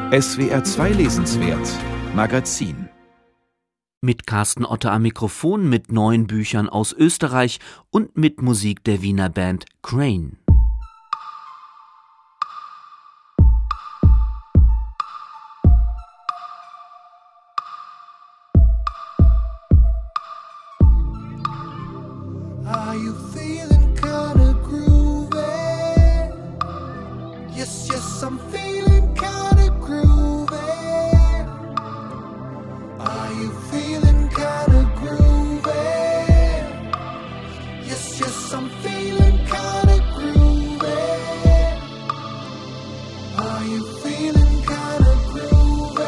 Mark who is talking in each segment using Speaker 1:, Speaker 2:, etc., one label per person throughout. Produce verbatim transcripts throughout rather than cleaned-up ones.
Speaker 1: S W R zwei Lesenswert Magazin.
Speaker 2: Mit Carsten Otte am Mikrofon, mit neuen Büchern aus Österreich und mit Musik der Wiener Band Crane.
Speaker 3: Are you feeling kinda groovy? Yes, yes, I'm feeling kinda groovy. Are you feeling kinda groovy? Yes, yes, I'm feeling kinda groovy. Are you feeling kinda groovy?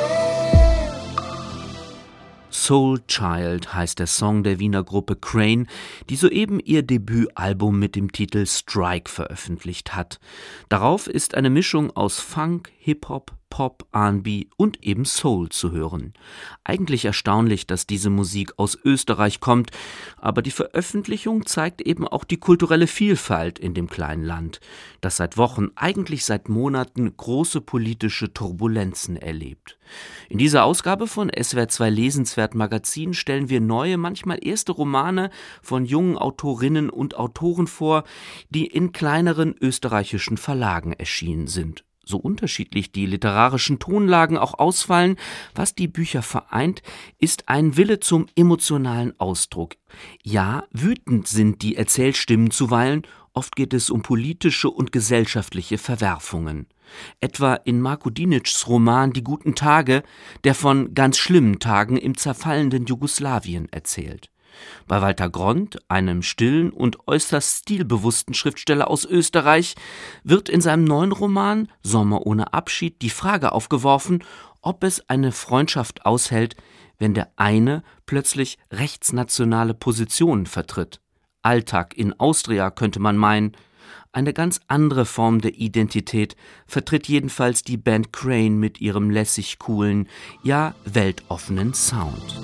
Speaker 2: Soul Child heißt der Song der Wiener Gruppe Crane, die soeben ihr Debütalbum mit dem Titel Strike veröffentlicht hat. Darauf ist eine Mischung aus Funk, Hip-Hop, Pop, R und B und eben Soul zu hören. Eigentlich erstaunlich, dass diese Musik aus Österreich kommt, aber die Veröffentlichung zeigt eben auch die kulturelle Vielfalt in dem kleinen Land, das seit Wochen, eigentlich seit Monaten, große politische Turbulenzen erlebt. In dieser Ausgabe von S W R zwei Lesenswert Magazin stellen wir neue, manchmal erste Romane von jungen Autorinnen und Autoren vor, die in kleineren österreichischen Verlagen erschienen sind. So unterschiedlich die literarischen Tonlagen auch ausfallen, was die Bücher vereint, ist ein Wille zum emotionalen Ausdruck. Ja, wütend sind die Erzählstimmen zuweilen, oft geht es um politische und gesellschaftliche Verwerfungen. Etwa in Marko Dinic's Roman Die guten Tage, der von ganz schlimmen Tagen im zerfallenden Jugoslawien erzählt. Bei Walter Grond, einem stillen und äußerst stilbewussten Schriftsteller aus Österreich, wird in seinem neuen Roman Sommer ohne Abschied die Frage aufgeworfen, ob es eine Freundschaft aushält, wenn der eine plötzlich rechtsnationale Positionen vertritt. Alltag in Austria, könnte man meinen. Eine ganz andere Form der Identität vertritt jedenfalls die Band Crane mit ihrem lässig coolen, ja weltoffenen Sound.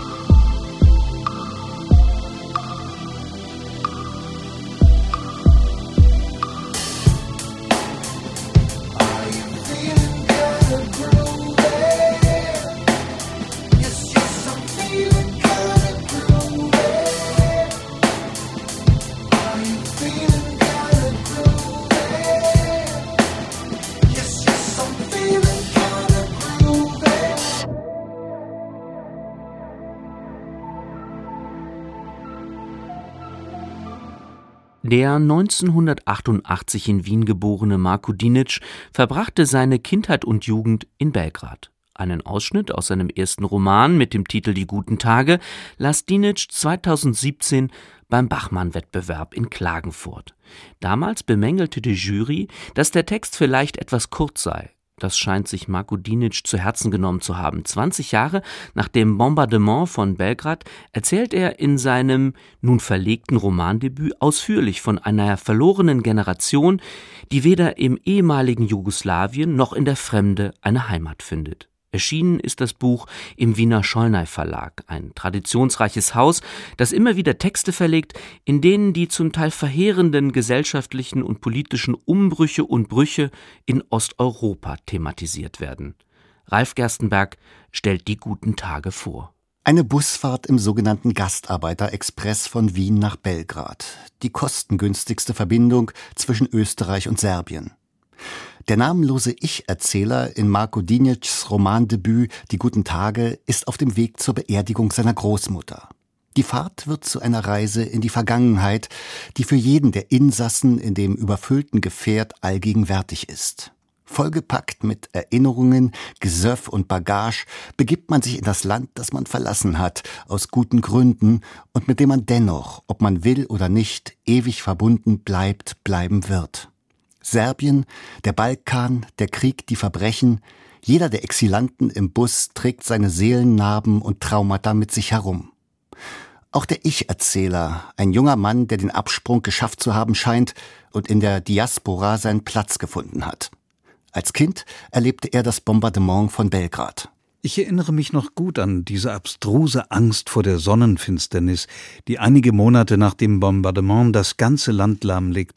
Speaker 2: Der neunzehnhundertachtundachtzig in Wien geborene Marko Dinic verbrachte seine Kindheit und Jugend in Belgrad. Einen Ausschnitt aus seinem ersten Roman mit dem Titel Die guten Tage las Dinic zweitausendsiebzehn beim Bachmann-Wettbewerb in Klagenfurt. Damals bemängelte die Jury, dass der Text vielleicht etwas kurz sei. Das scheint sich Marko Dinic zu Herzen genommen zu haben. zwanzig Jahre nach dem Bombardement von Belgrad erzählt er in seinem nun verlegten Romandebüt ausführlich von einer verlorenen Generation, die weder im ehemaligen Jugoslawien noch in der Fremde eine Heimat findet. Erschienen ist das Buch im Wiener Schollnay Verlag, ein traditionsreiches Haus, das immer wieder Texte verlegt, in denen die zum Teil verheerenden gesellschaftlichen und politischen Umbrüche und Brüche in Osteuropa thematisiert werden. Ralf Gerstenberg stellt Die guten Tage vor.
Speaker 4: Eine Busfahrt im sogenannten Gastarbeiter-Express von Wien nach Belgrad. Die kostengünstigste Verbindung zwischen Österreich und Serbien. Der namenlose Ich-Erzähler in Marko Dinic's Romandebüt Die guten Tage ist auf dem Weg zur Beerdigung seiner Großmutter. Die Fahrt wird zu einer Reise in die Vergangenheit, die für jeden der Insassen in dem überfüllten Gefährt allgegenwärtig ist. Vollgepackt mit Erinnerungen, Gesöff und Bagage begibt man sich in das Land, das man verlassen hat, aus guten Gründen und mit dem man dennoch, ob man will oder nicht, ewig verbunden bleibt, bleiben wird. Serbien, der Balkan, der Krieg, die Verbrechen, jeder der Exilanten im Bus trägt seine Seelennarben und Traumata mit sich herum. Auch der Ich-Erzähler, ein junger Mann, der den Absprung geschafft zu haben scheint und in der Diaspora seinen Platz gefunden hat. Als Kind erlebte er das Bombardement von Belgrad.
Speaker 5: Ich erinnere mich noch gut an diese abstruse Angst vor der Sonnenfinsternis, die einige Monate nach dem Bombardement das ganze Land lahmlegte.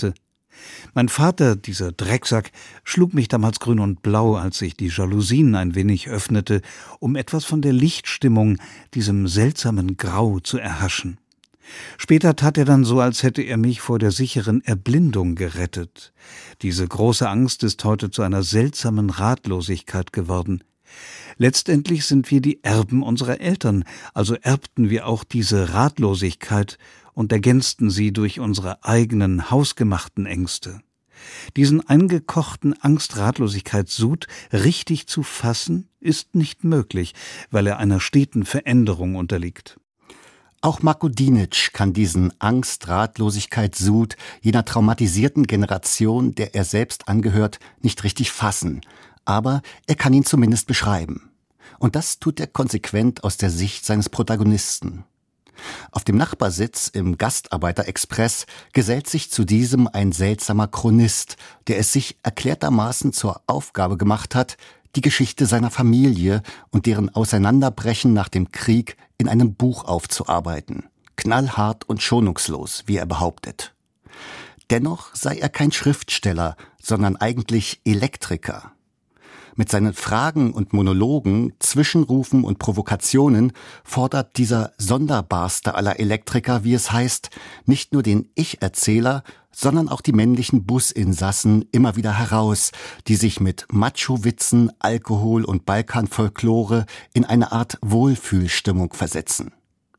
Speaker 5: Mein Vater, dieser Drecksack, schlug mich damals grün und blau, als sich die Jalousien ein wenig öffnete, um etwas von der Lichtstimmung, diesem seltsamen Grau, zu erhaschen. Später tat er dann so, als hätte er mich vor der sicheren Erblindung gerettet. Diese große Angst ist heute zu einer seltsamen Ratlosigkeit geworden. Letztendlich sind wir die Erben unserer Eltern, also erbten wir auch diese Ratlosigkeit und ergänzten sie durch unsere eigenen hausgemachten Ängste. Diesen eingekochten Angst-Ratlosigkeitssud richtig zu fassen, ist nicht möglich, weil er einer steten Veränderung unterliegt.
Speaker 4: Auch Marko Dinic kann diesen Angst-Ratlosigkeitssud jener traumatisierten Generation, der er selbst angehört, nicht richtig fassen. Aber er kann ihn zumindest beschreiben. Und das tut er konsequent aus der Sicht seines Protagonisten. Auf dem Nachbarsitz im Gastarbeiter-Express gesellt sich zu diesem ein seltsamer Chronist, der es sich erklärtermaßen zur Aufgabe gemacht hat, die Geschichte seiner Familie und deren Auseinanderbrechen nach dem Krieg in einem Buch aufzuarbeiten. Knallhart und schonungslos, wie er behauptet. Dennoch sei er kein Schriftsteller, sondern eigentlich Elektriker. Mit seinen Fragen und Monologen, Zwischenrufen und Provokationen fordert dieser sonderbarste aller Elektriker, wie es heißt, nicht nur den Ich-Erzähler, sondern auch die männlichen Businsassen immer wieder heraus, die sich mit Macho-Witzen, Alkohol und Balkanfolklore in eine Art Wohlfühlstimmung versetzen.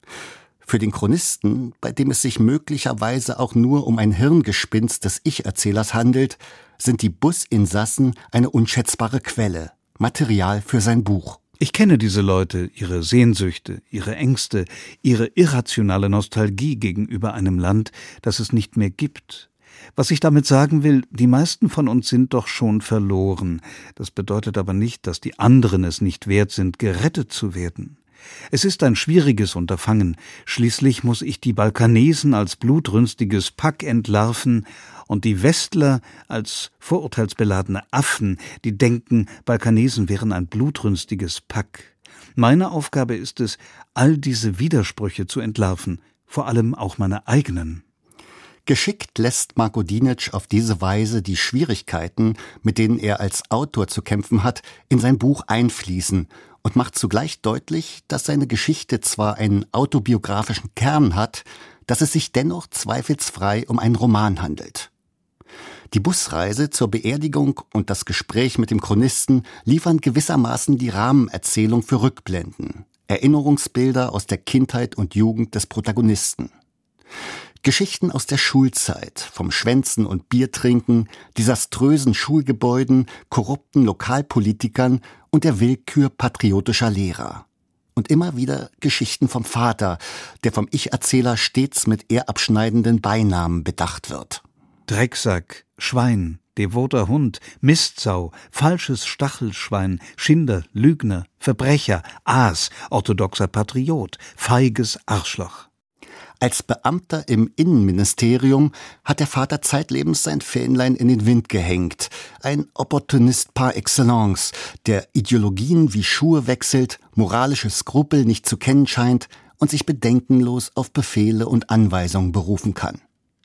Speaker 4: Für den Chronisten, bei dem es sich möglicherweise auch nur um ein Hirngespinst des Ich-Erzählers handelt, sind die Businsassen eine unschätzbare Quelle, Material für sein Buch.
Speaker 5: Ich kenne diese Leute, ihre Sehnsüchte, ihre Ängste, ihre irrationale Nostalgie gegenüber einem Land, das es nicht mehr gibt. Was ich damit sagen will, die meisten von uns sind doch schon verloren. Das bedeutet aber nicht, dass die anderen es nicht wert sind, gerettet zu werden. Es ist ein schwieriges Unterfangen. Schließlich muss ich die Balkanesen als blutrünstiges Pack entlarven und die Westler als vorurteilsbeladene Affen, die denken, Balkanesen wären ein blutrünstiges Pack. Meine Aufgabe ist es, all diese Widersprüche zu entlarven, vor allem auch meine eigenen.
Speaker 4: Geschickt lässt Marko Dinic auf diese Weise die Schwierigkeiten, mit denen er als Autor zu kämpfen hat, in sein Buch einfließen und macht zugleich deutlich, dass seine Geschichte zwar einen autobiografischen Kern hat, dass es sich dennoch zweifelsfrei um einen Roman handelt. Die Busreise zur Beerdigung und das Gespräch mit dem Chronisten liefern gewissermaßen die Rahmenerzählung für Rückblenden, Erinnerungsbilder aus der Kindheit und Jugend des Protagonisten. Geschichten aus der Schulzeit, vom Schwänzen und Biertrinken, desaströsen Schulgebäuden, korrupten Lokalpolitikern und der Willkür patriotischer Lehrer. Und immer wieder Geschichten vom Vater, der vom Ich-Erzähler stets mit ehrabschneidenden Beinamen bedacht wird.
Speaker 5: Drecksack, Schwein, devoter Hund, Mistsau, falsches Stachelschwein, Schinder, Lügner, Verbrecher, Aas, orthodoxer Patriot, feiges Arschloch.
Speaker 4: Als Beamter im Innenministerium hat der Vater zeitlebens sein Fähnlein in den Wind gehängt. Ein Opportunist par excellence, der Ideologien wie Schuhe wechselt, moralische Skrupel nicht zu kennen scheint und sich bedenkenlos auf Befehle und Anweisungen berufen kann.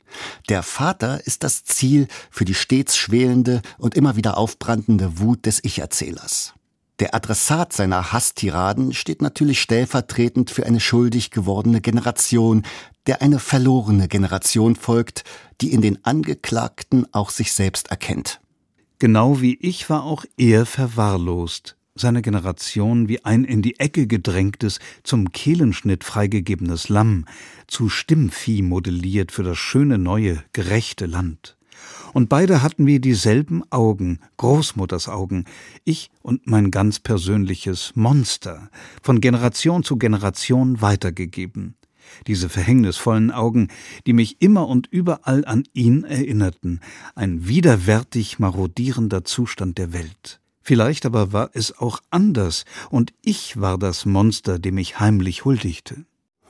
Speaker 4: Der Vater ist das Ziel für die stets schwelende und immer wieder aufbrandende Wut des Ich-Erzählers. Der Adressat seiner Hasstiraden steht natürlich stellvertretend für eine schuldig gewordene Generation, der eine verlorene Generation folgt, die in den Angeklagten auch sich selbst erkennt.
Speaker 5: Genau wie ich war auch er verwahrlost, seine Generation wie ein in die Ecke gedrängtes, zum Kehlenschnitt freigegebenes Lamm, zu Stimmvieh modelliert für das schöne neue, gerechte Land. Und beide hatten wir dieselben Augen, Großmutters Augen, ich und mein ganz persönliches Monster, von Generation zu Generation weitergegeben. Diese verhängnisvollen Augen, die mich immer und überall an ihn erinnerten, ein widerwärtig marodierender Zustand der Welt. Vielleicht aber war es auch anders, und ich war das Monster, dem ich heimlich huldigte.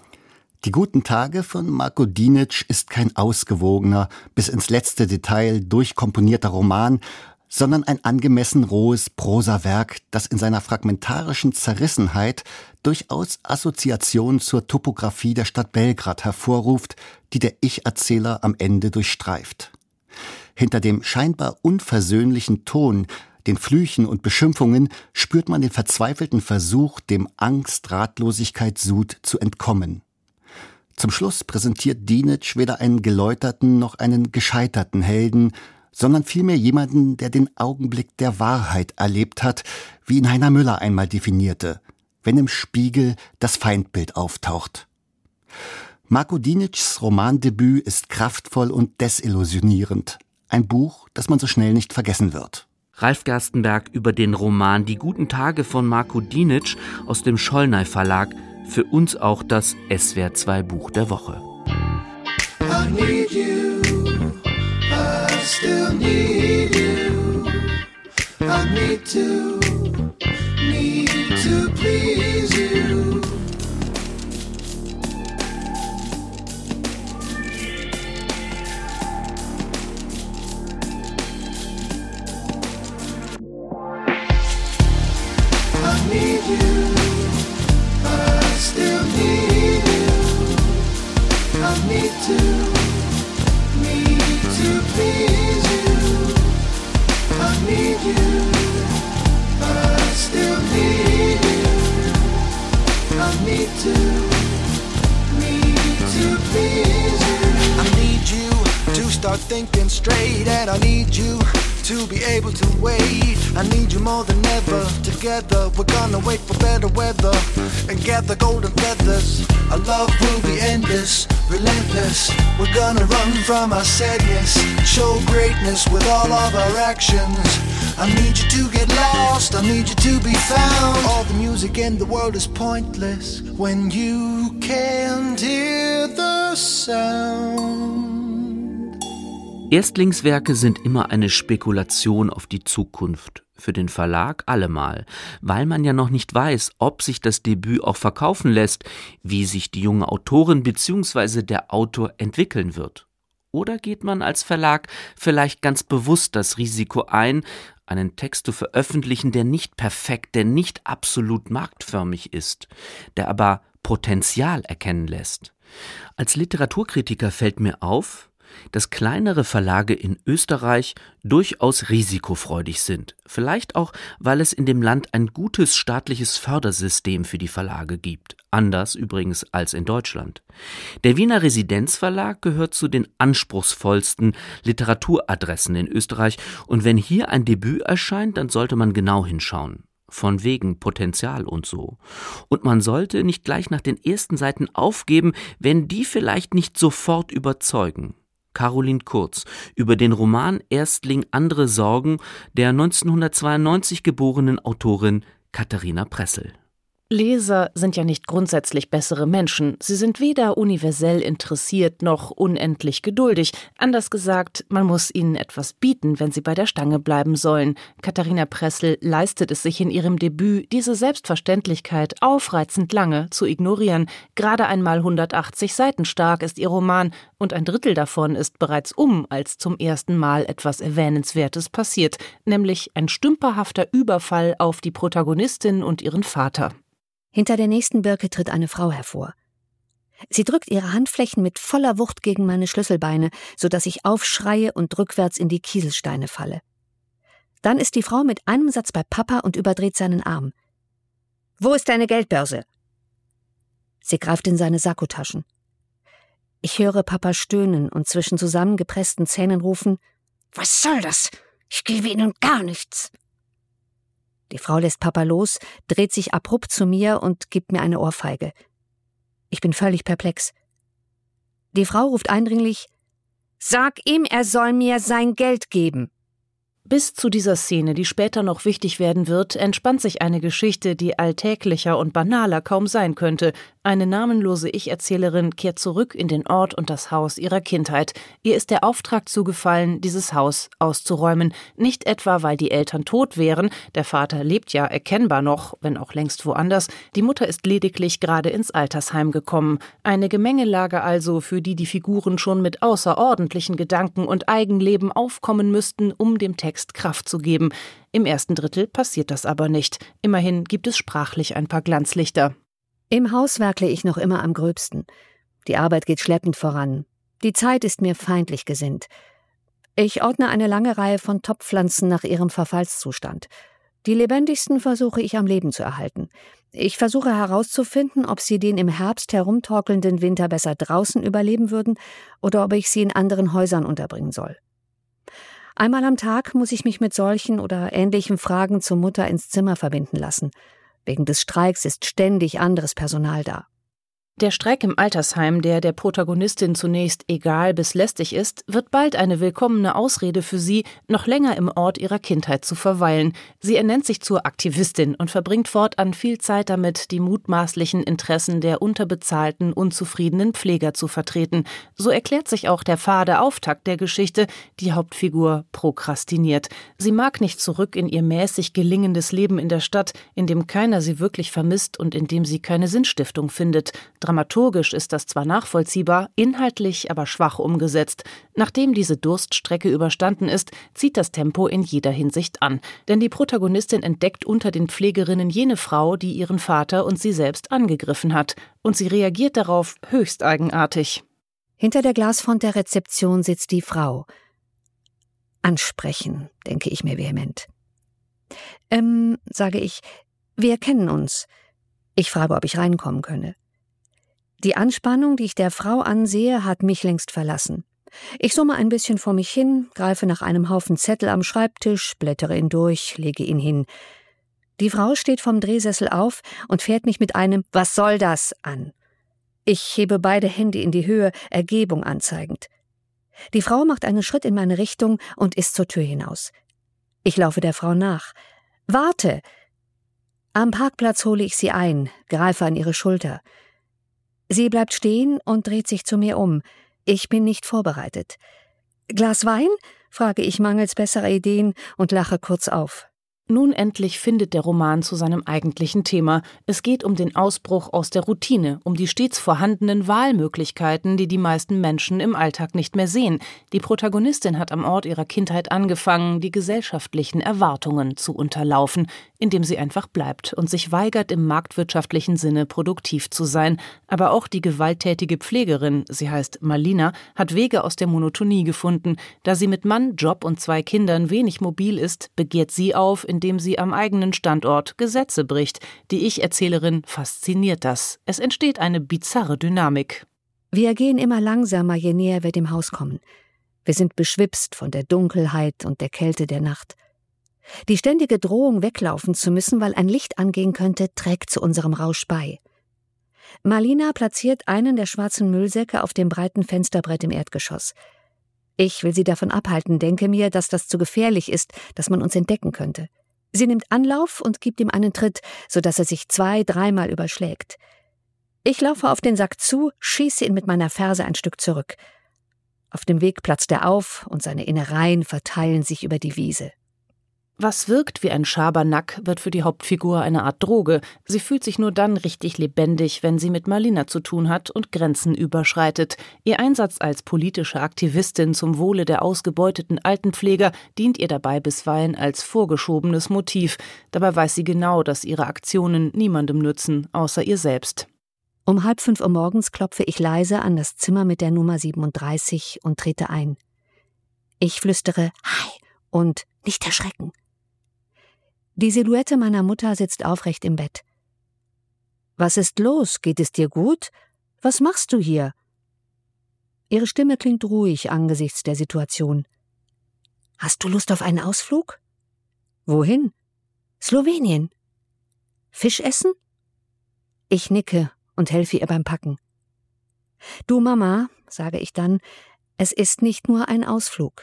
Speaker 4: Die guten Tage von Marko Dinic ist kein ausgewogener, bis ins letzte Detail durchkomponierter Roman, sondern ein angemessen rohes Prosawerk, das in seiner fragmentarischen Zerrissenheit durchaus Assoziationen zur Topographie der Stadt Belgrad hervorruft, die der Ich-Erzähler am Ende durchstreift. Hinter dem scheinbar unversöhnlichen Ton, den Flüchen und Beschimpfungen spürt man den verzweifelten Versuch, dem Angst-Ratlosigkeit-Sud zu entkommen. Zum Schluss präsentiert Dinich weder einen geläuterten noch einen gescheiterten Helden, sondern vielmehr jemanden, der den Augenblick der Wahrheit erlebt hat, wie ihn Heiner Müller einmal definierte, wenn im Spiegel das Feindbild auftaucht. Marko Dinichs Romandebüt ist kraftvoll und desillusionierend. Ein Buch, das man so schnell nicht vergessen wird.
Speaker 2: Ralf Gerstenberg über den Roman Die guten Tage von Marko Dinich aus dem Schollnay Verlag. Für uns auch das S W R zwei Buch der Woche.
Speaker 3: I need you, I still need you. I need to, need to please you. I need you, I still need you. I need to, need to please you. I need you, I still need you. I need to, need to please you. I need you to start thinking straight, and I need you to be able to wait. I need you more than ever. Together we're gonna wait for better weather and gather golden feathers. Our love will be endless, relentless. We're gonna run from our sadness, show greatness with all of our actions. I need you to get lost, I need you to be found. All the music in the world is pointless when you can't hear the sound.
Speaker 2: Erstlingswerke sind immer eine Spekulation auf die Zukunft. Für den Verlag allemal, weil man ja noch nicht weiß, ob sich das Debüt auch verkaufen lässt, wie sich die junge Autorin bzw. der Autor entwickeln wird. Oder geht man als Verlag vielleicht ganz bewusst das Risiko ein, einen Text zu veröffentlichen, der nicht perfekt, der nicht absolut marktförmig ist, der aber Potenzial erkennen lässt. Als Literaturkritiker fällt mir auf, dass kleinere Verlage in Österreich durchaus risikofreudig sind. Vielleicht auch, weil es in dem Land ein gutes staatliches Fördersystem für die Verlage gibt. Anders übrigens als in Deutschland. Der Wiener Residenzverlag gehört zu den anspruchsvollsten Literaturadressen in Österreich. Und wenn hier ein Debüt erscheint, dann sollte man genau hinschauen. Von wegen Potenzial und so. Und man sollte nicht gleich nach den ersten Seiten aufgeben, wenn die vielleicht nicht sofort überzeugen. Caroline Kurz über den Roman Erstling andere Sorgen der neunzehnhundertzweiundneunzig geborenen Autorin Katharina Pressel.
Speaker 6: Leser sind ja nicht grundsätzlich bessere Menschen. Sie sind weder universell interessiert noch unendlich geduldig. Anders gesagt, man muss ihnen etwas bieten, wenn sie bei der Stange bleiben sollen. Katharina Pressel leistet es sich in ihrem Debüt, diese Selbstverständlichkeit aufreizend lange zu ignorieren. Gerade einmal hundertachtzig Seiten stark ist ihr Roman und ein Drittel davon ist bereits um, als zum ersten Mal etwas Erwähnenswertes passiert, nämlich ein stümperhafter Überfall auf die Protagonistin und ihren Vater.
Speaker 7: Hinter der nächsten Birke tritt eine Frau hervor. Sie drückt ihre Handflächen mit voller Wucht gegen meine Schlüsselbeine, sodass ich aufschreie und rückwärts in die Kieselsteine falle. Dann ist die Frau mit einem Satz bei Papa und überdreht seinen Arm. »Wo ist deine Geldbörse?« Sie greift in seine Sakkotaschen. Ich höre Papa stöhnen und zwischen zusammengepressten Zähnen rufen, »Was soll das? Ich gebe Ihnen gar nichts!« Die Frau lässt Papa los, dreht sich abrupt zu mir und gibt mir eine Ohrfeige. Ich bin völlig perplex. Die Frau ruft eindringlich, »Sag ihm, er soll mir sein Geld geben!«
Speaker 6: Bis zu dieser Szene, die später noch wichtig werden wird, entspannt sich eine Geschichte, die alltäglicher und banaler kaum sein könnte. Eine namenlose Ich-Erzählerin kehrt zurück in den Ort und das Haus ihrer Kindheit. Ihr ist der Auftrag zugefallen, dieses Haus auszuräumen. Nicht etwa, weil die Eltern tot wären, der Vater lebt ja erkennbar noch, wenn auch längst woanders. Die Mutter ist lediglich gerade ins Altersheim gekommen. Eine Gemengelage also, für die die Figuren schon mit außerordentlichen Gedanken und Eigenleben aufkommen müssten, um dem Text Kraft zu geben. Im ersten Drittel passiert das aber nicht. Immerhin gibt es sprachlich ein paar Glanzlichter.
Speaker 7: Im Haus werkle ich noch immer am gröbsten. Die Arbeit geht schleppend voran. Die Zeit ist mir feindlich gesinnt. Ich ordne eine lange Reihe von Topfpflanzen nach ihrem Verfallszustand. Die lebendigsten versuche ich am Leben zu erhalten. Ich versuche herauszufinden, ob sie den im Herbst herumtorkelnden Winter besser draußen überleben würden oder ob ich sie in anderen Häusern unterbringen soll. Einmal am Tag muss ich mich mit solchen oder ähnlichen Fragen zur Mutter ins Zimmer verbinden lassen. Wegen des Streiks ist ständig anderes Personal da.
Speaker 6: Der Streik im Altersheim, der der Protagonistin zunächst egal bis lästig ist, wird bald eine willkommene Ausrede für sie, noch länger im Ort ihrer Kindheit zu verweilen. Sie ernennt sich zur Aktivistin und verbringt fortan viel Zeit damit, die mutmaßlichen Interessen der unterbezahlten, unzufriedenen Pfleger zu vertreten. So erklärt sich auch der fade Auftakt der Geschichte. Die Hauptfigur prokrastiniert. Sie mag nicht zurück in ihr mäßig gelingendes Leben in der Stadt, in dem keiner sie wirklich vermisst und in dem sie keine Sinnstiftung findet. Dramaturgisch ist das zwar nachvollziehbar, inhaltlich aber schwach umgesetzt. Nachdem diese Durststrecke überstanden ist, zieht das Tempo in jeder Hinsicht an. Denn die Protagonistin entdeckt unter den Pflegerinnen jene Frau, die ihren Vater und sie selbst angegriffen hat. Und sie reagiert darauf höchst eigenartig.
Speaker 7: Hinter der Glasfront der Rezeption sitzt die Frau. Ansprechen, denke ich mir vehement. Ähm, sage ich, wir kennen uns. Ich frage, ob ich reinkommen könne. Die Anspannung, die ich der Frau ansehe, hat mich längst verlassen. Ich summe ein bisschen vor mich hin, greife nach einem Haufen Zettel am Schreibtisch, blättere ihn durch, lege ihn hin. Die Frau steht vom Drehsessel auf und fährt mich mit einem »Was soll das?« an. Ich hebe beide Hände in die Höhe, Ergebung anzeigend. Die Frau macht einen Schritt in meine Richtung und ist zur Tür hinaus. Ich laufe der Frau nach. »Warte!« Am Parkplatz hole ich sie ein, greife an ihre Schulter. Sie bleibt stehen und dreht sich zu mir um. Ich bin nicht vorbereitet. »Glas Wein?« frage ich mangels besserer Ideen und lache kurz auf.
Speaker 6: Nun endlich findet der Roman zu seinem eigentlichen Thema. Es geht um den Ausbruch aus der Routine, um die stets vorhandenen Wahlmöglichkeiten, die die meisten Menschen im Alltag nicht mehr sehen. Die Protagonistin hat am Ort ihrer Kindheit angefangen, die gesellschaftlichen Erwartungen zu unterlaufen, indem sie einfach bleibt und sich weigert, im marktwirtschaftlichen Sinne produktiv zu sein. Aber auch die gewalttätige Pflegerin, sie heißt Malina, hat Wege aus der Monotonie gefunden. Da sie mit Mann, Job und zwei Kindern wenig mobil ist, begehrt sie auf, indem sie am eigenen Standort Gesetze bricht. Die Ich-Erzählerin fasziniert das. Es entsteht eine bizarre Dynamik.
Speaker 7: Wir gehen immer langsamer, je näher wir dem Haus kommen. Wir sind beschwipst von der Dunkelheit und der Kälte der Nacht. Die ständige Drohung, weglaufen zu müssen, weil ein Licht angehen könnte, trägt zu unserem Rausch bei. Malina platziert einen der schwarzen Müllsäcke auf dem breiten Fensterbrett im Erdgeschoss. Ich will sie davon abhalten, denke mir, dass das zu gefährlich ist, dass man uns entdecken könnte. Sie nimmt Anlauf und gibt ihm einen Tritt, sodass er sich zwei-, dreimal überschlägt. Ich laufe auf den Sack zu, schieße ihn mit meiner Ferse ein Stück zurück. Auf dem Weg platzt er auf und seine Innereien verteilen sich über die Wiese.
Speaker 6: Was wirkt wie ein Schabernack, wird für die Hauptfigur eine Art Droge. Sie fühlt sich nur dann richtig lebendig, wenn sie mit Malina zu tun hat und Grenzen überschreitet. Ihr Einsatz als politische Aktivistin zum Wohle der ausgebeuteten Altenpfleger dient ihr dabei bisweilen als vorgeschobenes Motiv. Dabei weiß sie genau, dass ihre Aktionen niemandem nützen, außer ihr selbst.
Speaker 7: Um halb fünf Uhr morgens klopfe ich leise an das Zimmer mit der Nummer siebenunddreißig und trete ein. Ich flüstere »Hi« und »Nicht erschrecken«. Die Silhouette meiner Mutter sitzt aufrecht im Bett. »Was ist los? Geht es dir gut? Was machst du hier?« Ihre Stimme klingt ruhig angesichts der Situation. »Hast du Lust auf einen Ausflug?« »Wohin?« »Slowenien.« »Fisch essen?« Ich nicke und helfe ihr beim Packen. »Du Mama«, sage ich dann, »es ist nicht nur ein Ausflug.«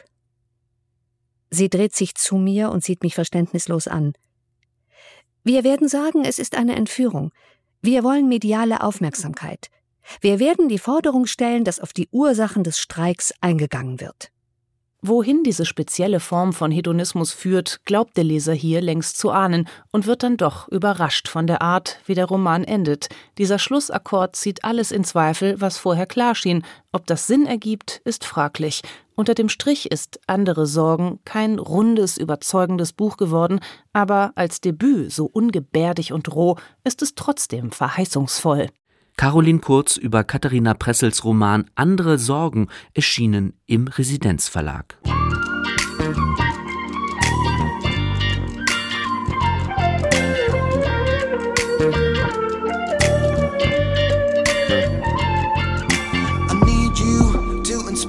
Speaker 7: Sie dreht sich zu mir und sieht mich verständnislos an. Wir werden sagen, es ist eine Entführung. Wir wollen mediale Aufmerksamkeit. Wir werden die Forderung stellen, dass auf die Ursachen des Streiks eingegangen wird.
Speaker 6: Wohin diese spezielle Form von Hedonismus führt, glaubt der Leser hier längst zu ahnen und wird dann doch überrascht von der Art, wie der Roman endet. Dieser Schlussakkord zieht alles in Zweifel, was vorher klar schien. Ob das Sinn ergibt, ist fraglich. Unter dem Strich ist »Andere Sorgen« kein rundes, überzeugendes Buch geworden, aber als Debüt so ungebärdig und roh ist es trotzdem verheißungsvoll.
Speaker 2: Caroline Kurz über Katharina Pressels Roman »Andere Sorgen«, erschienen im Residenzverlag.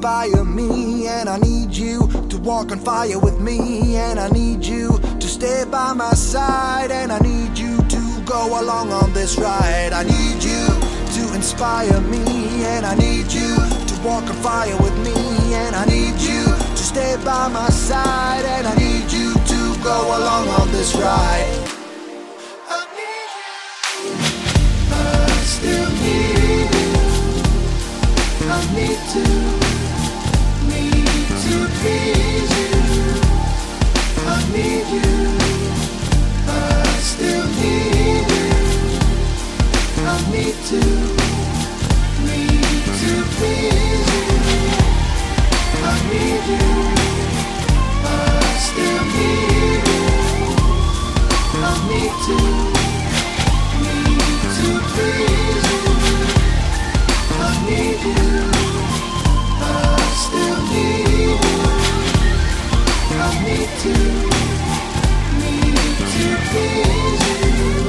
Speaker 3: inspire me, and I need you to walk on fire with me, and I need you to stay by my side, and I need you to go along on this ride. I need you to inspire me, and I need you to walk on fire with me, and I need you to stay by my side, and I need you to go along on this ride. I need you, I still need you. I need to, need to please you. I need you, I still need you. I need to, need to please you. I need you, I still need you. I need to, need to please you. I need you, I still need you. I need to, need to please you.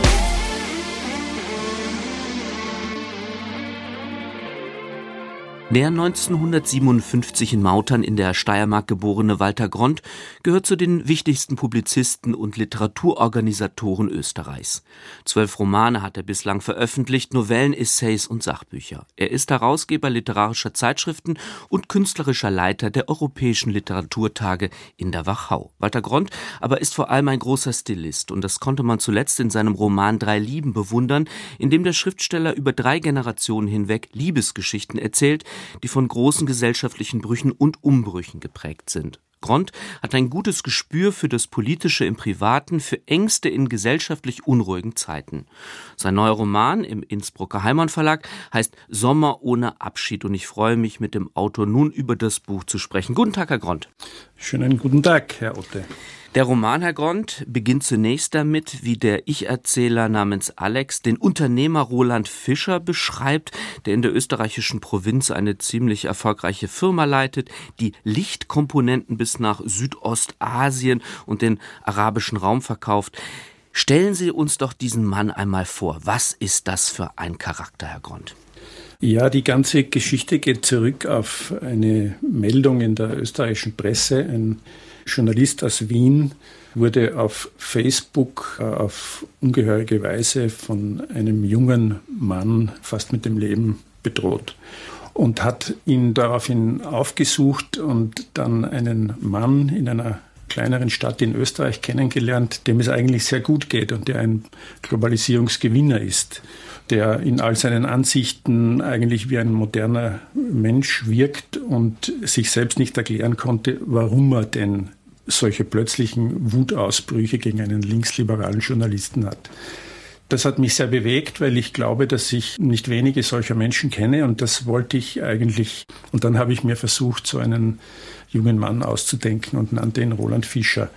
Speaker 2: Der neunzehnhundertsiebenundfünfzig in Mautern in der Steiermark geborene Walter Gront gehört zu den wichtigsten Publizisten und Literaturorganisatoren Österreichs. Zwölf Romane hat er bislang veröffentlicht, Novellen, Essays und Sachbücher. Er ist Herausgeber literarischer Zeitschriften und künstlerischer Leiter der Europäischen Literaturtage in der Wachau. Walter Gront aber ist vor allem ein großer Stilist, und das konnte man zuletzt in seinem Roman Drei Lieben bewundern, in dem der Schriftsteller über drei Generationen hinweg Liebesgeschichten erzählt, die von großen gesellschaftlichen Brüchen und Umbrüchen geprägt sind. Gront hat ein gutes Gespür für das Politische im Privaten, für Ängste in gesellschaftlich unruhigen Zeiten. Sein neuer Roman im Innsbrucker Heimann Verlag heißt Sommer ohne Abschied, und ich freue mich, mit dem Autor nun über das Buch zu sprechen. Guten Tag, Herr Gront.
Speaker 8: Schönen guten Tag, Herr Otte.
Speaker 2: Der Roman, Herr Gront, beginnt zunächst damit, wie der Ich-Erzähler namens Alex den Unternehmer Roland Fischer beschreibt, der in der österreichischen Provinz eine ziemlich erfolgreiche Firma leitet, die Lichtkomponenten bis nach Südostasien und den arabischen Raum verkauft. Stellen Sie uns doch diesen Mann einmal vor. Was ist das für ein Charakter, Herr Gront?
Speaker 8: Ja, die ganze Geschichte geht zurück auf eine Meldung in der österreichischen Presse. Ein Journalist aus Wien wurde auf Facebook auf ungeheuerliche Weise von einem jungen Mann fast mit dem Leben bedroht und hat ihn daraufhin aufgesucht und dann einen Mann in einer kleineren Stadt in Österreich kennengelernt, dem es eigentlich sehr gut geht und der ein Globalisierungsgewinner ist, der in all seinen Ansichten eigentlich wie ein moderner Mensch wirkt und sich selbst nicht erklären konnte, warum er denn solche plötzlichen Wutausbrüche gegen einen linksliberalen Journalisten hat. Das hat mich sehr bewegt, weil ich glaube, dass ich nicht wenige solcher Menschen kenne, und das wollte ich eigentlich. Und dann habe ich mir versucht, so einen jungen Mann auszudenken und nannte ihn Roland Fischer.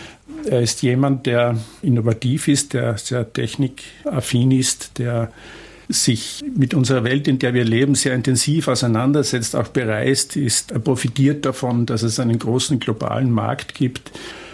Speaker 8: Er ist jemand, der innovativ ist, der sehr technikaffin ist, der sich mit unserer Welt, in der wir leben, sehr intensiv auseinandersetzt, auch bereist ist. Er profitiert davon, dass es einen großen globalen Markt gibt.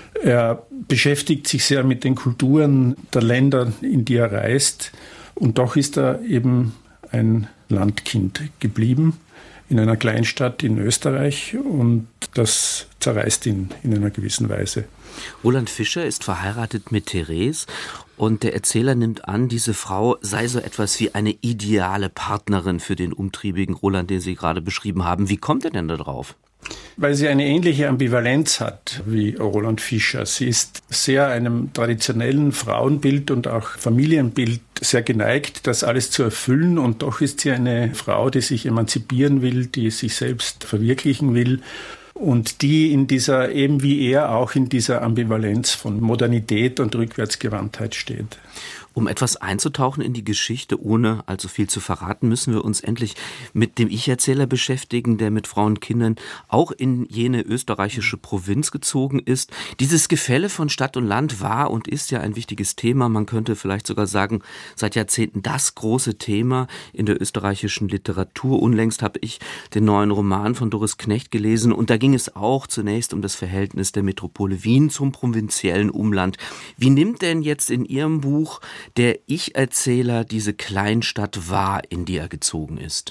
Speaker 8: Er beschäftigt sich sehr mit den Kulturen der Länder, in die er reist. Und doch ist er eben ein Landkind geblieben in einer Kleinstadt in Österreich, und das zerreißt ihn in einer gewissen Weise.
Speaker 2: Roland Fischer ist verheiratet mit Therese, und der Erzähler nimmt an, diese Frau sei so etwas wie eine ideale Partnerin für den umtriebigen Roland, den Sie gerade beschrieben haben. Wie kommt er denn da drauf?
Speaker 8: Weil sie eine ähnliche Ambivalenz hat wie Roland Fischer. Sie ist sehr einem traditionellen Frauenbild und auch Familienbild sehr geneigt, das alles zu erfüllen. Und doch ist sie eine Frau, die sich emanzipieren will, die sich selbst verwirklichen will. Und die in dieser, eben wie er, auch in dieser Ambivalenz von Modernität und Rückwärtsgewandtheit steht.
Speaker 2: Um etwas einzutauchen in die Geschichte, ohne allzu viel zu verraten, müssen wir uns endlich mit dem Ich-Erzähler beschäftigen, der mit Frauen und Kindern auch in jene österreichische Provinz gezogen ist. Dieses Gefälle von Stadt und Land war und ist ja ein wichtiges Thema. Man könnte vielleicht sogar sagen, seit Jahrzehnten das große Thema in der österreichischen Literatur. Unlängst habe ich den neuen Roman von Doris Knecht gelesen, und da ging es auch zunächst um das Verhältnis der Metropole Wien zum provinziellen Umland. Wie nimmt denn jetzt in Ihrem Buch der Ich-Erzähler diese Kleinstadt wahr, in die er gezogen ist?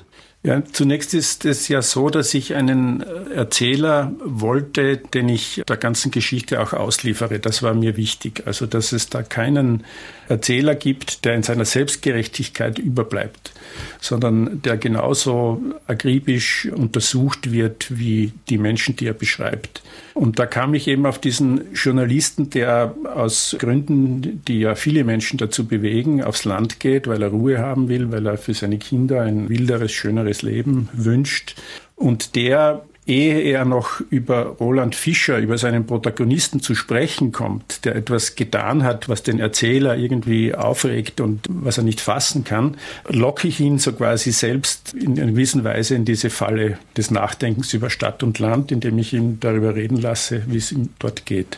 Speaker 8: Ja, zunächst ist es ja so, dass ich einen Erzähler wollte, den ich der ganzen Geschichte auch ausliefere. Das war mir wichtig. Also, dass es da keinen Erzähler gibt, der in seiner Selbstgerechtigkeit überbleibt, sondern der genauso akribisch untersucht wird wie die Menschen, die er beschreibt. Und da kam ich eben auf diesen Journalisten, der aus Gründen, die ja viele Menschen dazu bewegen, aufs Land geht, weil er Ruhe haben will, weil er für seine Kinder ein wilderes, schöneres Leben wünscht. Und der, ehe er noch über Roland Fischer, über seinen Protagonisten zu sprechen kommt, der etwas getan hat, was den Erzähler irgendwie aufregt und was er nicht fassen kann, locke ich ihn so quasi selbst in einer gewissen Weise in diese Falle des Nachdenkens über Stadt und Land, indem ich ihn darüber reden lasse, wie es ihm dort geht.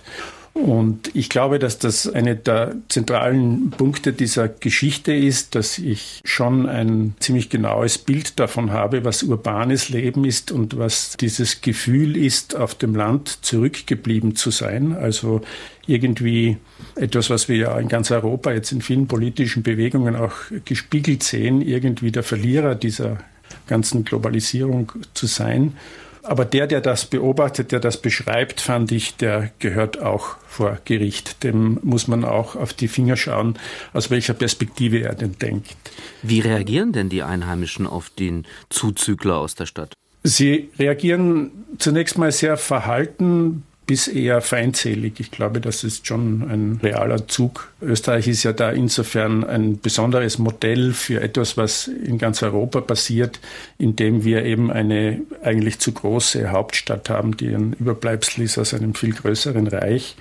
Speaker 8: Und ich glaube, dass das eine der zentralen Punkte dieser Geschichte ist, dass ich schon ein ziemlich genaues Bild davon habe, was urbanes Leben ist und was dieses Gefühl ist, auf dem Land zurückgeblieben zu sein. Also irgendwie etwas, was wir ja in ganz Europa jetzt in vielen politischen Bewegungen auch gespiegelt sehen, irgendwie der Verlierer dieser ganzen Globalisierung zu sein. Aber der, der das beobachtet, der das beschreibt, fand ich, der gehört auch vor Gericht. Dem muss man auch auf die Finger schauen, aus welcher Perspektive er denn denkt.
Speaker 2: Wie reagieren denn die Einheimischen auf den Zuzügler aus der Stadt?
Speaker 8: Sie reagieren zunächst mal sehr verhalten bis eher feindselig. Ich glaube, das ist schon ein realer Zug. Österreich ist ja da insofern ein besonderes Modell für etwas, was in ganz Europa passiert, indem wir eben eine eigentlich zu große Hauptstadt haben, die ein Überbleibsel ist aus einem viel größeren Reich.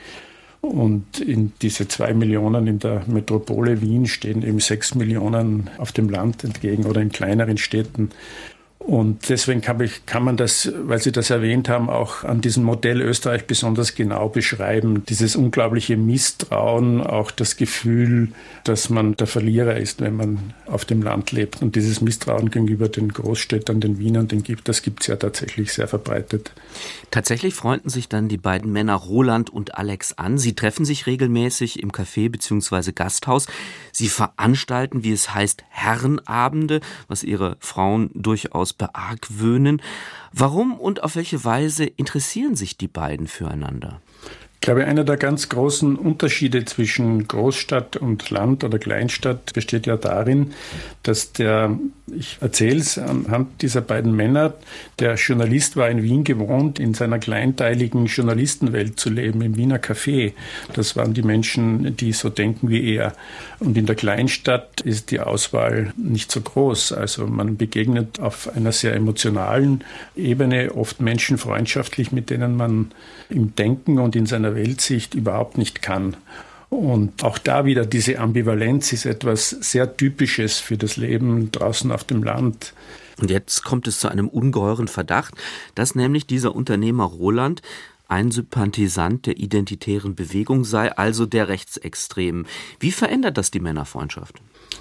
Speaker 8: Und in diese zwei Millionen in der Metropole Wien stehen eben sechs Millionen auf dem Land entgegen oder in kleineren Städten. Und deswegen kann, ich, kann man das, weil Sie das erwähnt haben, auch an diesem Modell Österreich besonders genau beschreiben. Dieses unglaubliche Misstrauen, auch das Gefühl, dass man der Verlierer ist, wenn man auf dem Land lebt. Und dieses Misstrauen gegenüber den Großstädtern, den Wienern, den gibt, das gibt es ja tatsächlich sehr verbreitet.
Speaker 2: Tatsächlich freunden sich dann die beiden Männer Roland und Alex an. Sie treffen sich regelmäßig im Café bzw. Gasthaus. Sie veranstalten, wie es heißt, Herrenabende, was ihre Frauen durchaus beargwöhnen. Warum und auf welche Weise interessieren sich die beiden füreinander?
Speaker 8: Ich glaube, einer der ganz großen Unterschiede zwischen Großstadt und Land oder Kleinstadt besteht ja darin, dass der, ich erzähle es anhand dieser beiden Männer, der Journalist war in Wien gewohnt, in seiner kleinteiligen Journalistenwelt zu leben, im Wiener Café. Das waren die Menschen, die so denken wie er. Und in der Kleinstadt ist die Auswahl nicht so groß. Also man begegnet auf einer sehr emotionalen Ebene oft Menschen freundschaftlich, mit denen man im Denken und in seiner Weltsicht überhaupt nicht kann. Und auch da wieder diese Ambivalenz ist etwas sehr Typisches für das Leben draußen auf dem Land.
Speaker 2: Und jetzt kommt es zu einem ungeheuren Verdacht, dass nämlich dieser Unternehmer Roland ein Sympathisant der identitären Bewegung sei, also der Rechtsextremen. Wie verändert das die Männerfreundschaft?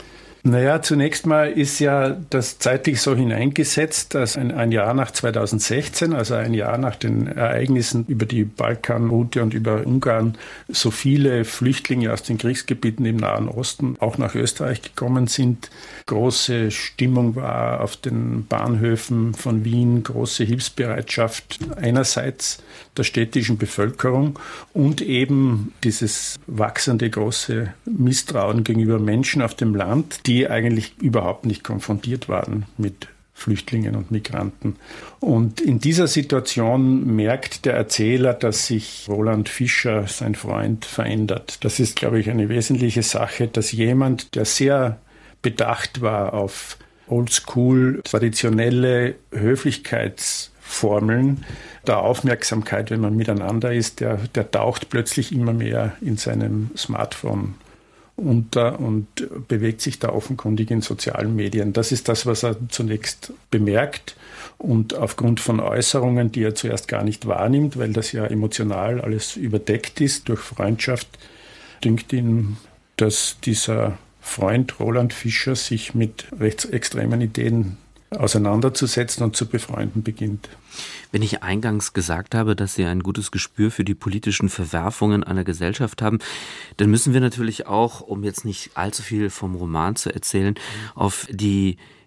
Speaker 8: Naja, zunächst mal ist ja das zeitlich so hineingesetzt, dass ein, ein Jahr nach zweitausendsechzehn, also ein Jahr nach den Ereignissen über die Balkanroute und über Ungarn, so viele Flüchtlinge aus den Kriegsgebieten im Nahen Osten auch nach Österreich gekommen sind. Große Stimmung war auf den Bahnhöfen von Wien, große Hilfsbereitschaft einerseits der städtischen Bevölkerung und eben dieses wachsende große Misstrauen gegenüber Menschen auf dem Land, die die eigentlich überhaupt nicht konfrontiert waren mit Flüchtlingen und Migranten. Und in dieser Situation merkt der Erzähler, dass sich Roland Fischer, sein Freund, verändert. Das ist, glaube ich, eine wesentliche Sache, dass jemand, der sehr bedacht war auf oldschool, traditionelle Höflichkeitsformeln der Aufmerksamkeit, wenn man miteinander ist, der, der taucht plötzlich immer mehr in seinem Smartphone unter und bewegt sich da offenkundig in sozialen Medien. Das ist das, was er zunächst bemerkt und aufgrund von Äußerungen, die er zuerst gar nicht wahrnimmt, weil das ja emotional alles überdeckt ist durch Freundschaft, dünkt ihm, dass dieser Freund Roland Fischer sich mit rechtsextremen Ideen auseinanderzusetzen und zu befreunden beginnt.
Speaker 2: Wenn ich eingangs gesagt habe, dass Sie ein gutes Gespür für die politischen Verwerfungen einer Gesellschaft haben, dann müssen wir natürlich auch, um jetzt nicht allzu viel vom Roman zu erzählen, auf die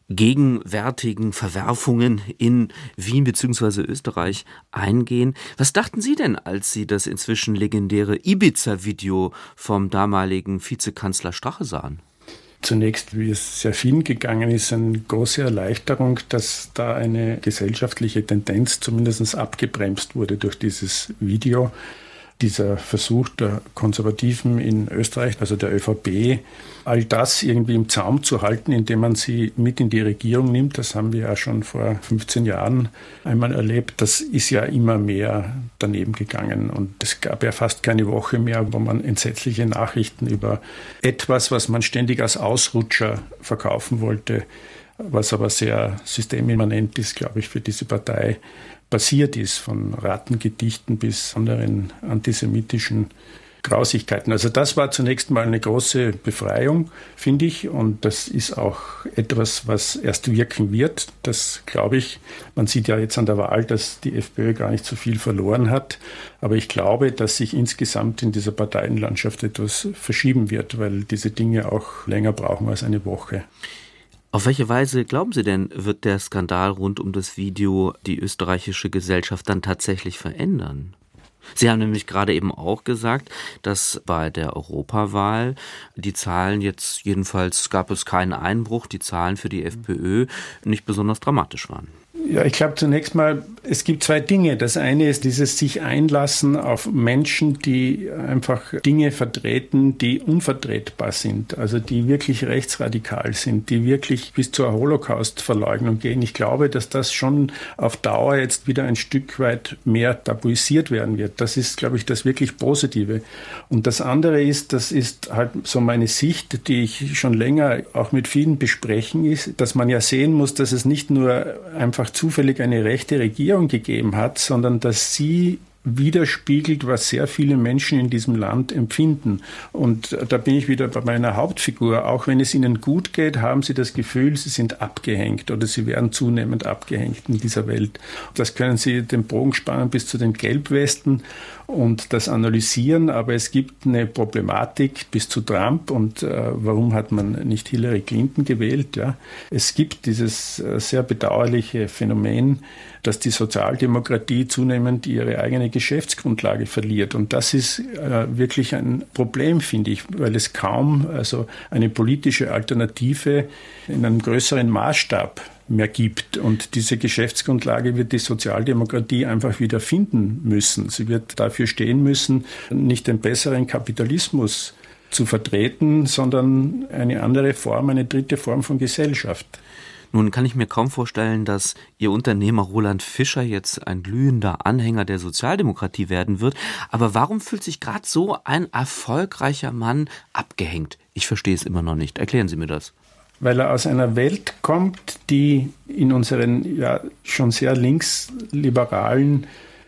Speaker 2: gegenwärtigen Verwerfungen in Wien bzw. Österreich eingehen. Was dachten Sie denn, als Sie das inzwischen legendäre Ibiza-Video vom damaligen Vizekanzler Strache sahen?
Speaker 8: Zunächst, wie es sehr vielen gegangen ist, eine große Erleichterung, dass da eine gesellschaftliche Tendenz zumindest abgebremst wurde durch dieses Video. Dieser Versuch der Konservativen in Österreich, also der ÖVP, all das irgendwie im Zaum zu halten, indem man sie mit in die Regierung nimmt, das haben wir ja schon vor fünfzehn Jahren einmal erlebt, das ist ja immer mehr daneben gegangen. Und es gab ja fast keine Woche mehr, wo man entsetzliche Nachrichten über etwas, was man ständig als Ausrutscher verkaufen wollte, was aber sehr systemimmanent ist, glaube ich, für diese Partei, passiert ist, von Rattengedichten bis anderen antisemitischen Grausigkeiten. Also das war zunächst mal eine große Befreiung, finde ich, und das ist auch etwas, was erst wirken wird. Das glaube ich, man sieht ja jetzt an der Wahl, dass die FPÖ gar nicht so viel verloren hat, aber ich glaube, dass sich insgesamt in dieser Parteienlandschaft etwas verschieben wird, weil diese Dinge auch länger brauchen als eine Woche.
Speaker 2: Auf welche Weise, glauben Sie denn, wird der Skandal rund um das Video die österreichische Gesellschaft dann tatsächlich verändern? Sie haben nämlich gerade eben auch gesagt, dass bei der Europawahl die Zahlen jetzt, jedenfalls gab es keinen Einbruch, die Zahlen für die FPÖ nicht besonders dramatisch waren.
Speaker 8: Ja, ich glaube zunächst mal, es gibt zwei Dinge. Das eine ist dieses sich einlassen auf Menschen, die einfach Dinge vertreten, die unvertretbar sind, also die wirklich rechtsradikal sind, die wirklich bis zur Holocaust-Verleugnung gehen. Ich glaube, dass das schon auf Dauer jetzt wieder ein Stück weit mehr tabuisiert werden wird. Das ist, glaube ich, das wirklich Positive. Und das andere ist, das ist halt so meine Sicht, die ich schon länger auch mit vielen besprechen, ist, dass man ja sehen muss, dass es nicht nur einfach zufällig eine rechte Regierung gegeben hat, sondern dass sie widerspiegelt, was sehr viele Menschen in diesem Land empfinden. Und da bin ich wieder bei meiner Hauptfigur. Auch wenn es ihnen gut geht, haben sie das Gefühl, sie sind abgehängt oder sie werden zunehmend abgehängt in dieser Welt. Das können Sie den Bogen spannen bis zu den Gelbwesten und das analysieren, aber es gibt eine Problematik bis zu Trump und äh, warum hat man nicht Hillary Clinton gewählt? Ja? Es gibt dieses äh, sehr bedauerliche Phänomen, dass die Sozialdemokratie zunehmend ihre eigene Geschäftsgrundlage verliert. Und das ist äh, wirklich ein Problem, finde ich, weil es kaum also eine politische Alternative in einem größeren Maßstab mehr gibt. Und diese Geschäftsgrundlage wird die Sozialdemokratie einfach wieder finden müssen. Sie wird dafür stehen müssen, nicht den besseren Kapitalismus zu vertreten, sondern eine andere Form, eine dritte Form von Gesellschaft.
Speaker 2: Nun kann ich mir kaum vorstellen, dass Ihr Unternehmer Roland Fischer jetzt ein glühender Anhänger der Sozialdemokratie werden wird. Aber warum fühlt sich gerade so ein erfolgreicher Mann abgehängt? Ich verstehe es immer noch nicht. Erklären Sie mir das.
Speaker 8: Weil er aus einer Welt kommt, die in unseren ja schon sehr linksliberalen,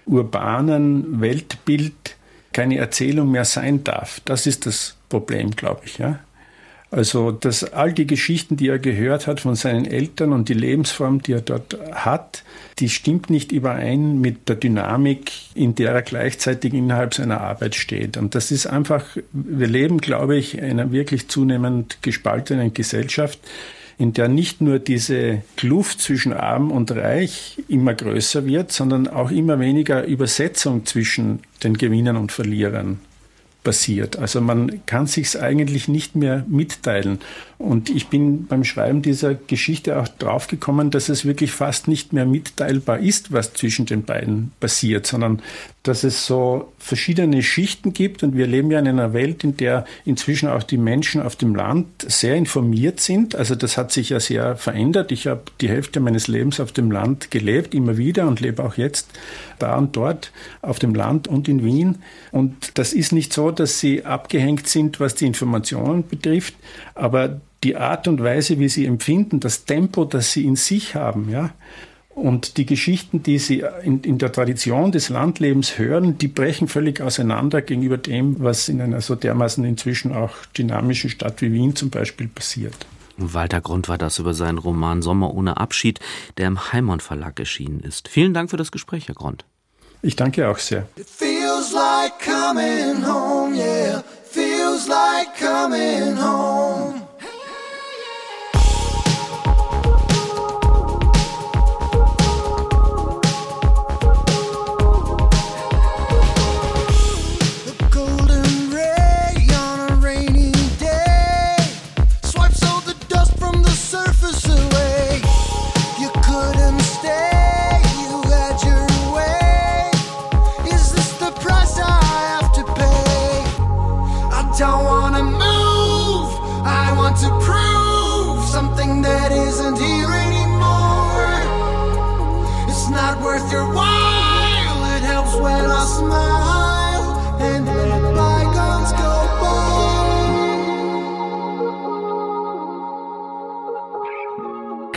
Speaker 8: urbanen Weltbild keine Erzählung mehr sein darf. Das ist das Problem, glaube ich, ja. Also, dass all die Geschichten, die er gehört hat von seinen Eltern und die Lebensform, die er dort hat, die stimmt nicht überein mit der Dynamik, in der er gleichzeitig innerhalb seiner Arbeit steht. Und das ist einfach, wir leben, glaube ich, in einer wirklich zunehmend gespaltenen Gesellschaft, in der nicht nur diese Kluft zwischen Arm und Reich immer größer wird, sondern auch immer weniger Übersetzung zwischen den Gewinnern und Verlierern passiert. Also man kann sich's eigentlich nicht mehr mitteilen. Und ich bin beim Schreiben dieser Geschichte auch draufgekommen, dass es wirklich fast nicht mehr mitteilbar ist, was zwischen den beiden passiert, sondern dass es so verschiedene Schichten gibt. Und wir leben ja in einer Welt, in der inzwischen auch die Menschen auf dem Land sehr informiert sind. Also das hat sich ja sehr verändert. Ich habe die Hälfte meines Lebens auf dem Land gelebt, immer wieder, und lebe auch jetzt da und dort auf dem Land und in Wien. Und das ist nicht so, dass sie abgehängt sind, was die Informationen betrifft, aber die Art und Weise, wie sie empfinden, das Tempo, das sie in sich haben, ja, und die Geschichten, die sie in, in der Tradition des Landlebens hören, die brechen völlig auseinander gegenüber dem, was in einer so dermaßen inzwischen auch dynamischen Stadt wie Wien zum Beispiel passiert.
Speaker 2: Walter Grund war das über seinen Roman Sommer ohne Abschied, der im Heimon Verlag erschienen ist. Vielen Dank für das Gespräch, Herr Grund.
Speaker 8: Ich danke auch sehr.
Speaker 3: It feels like coming home, yeah. Feels like coming home.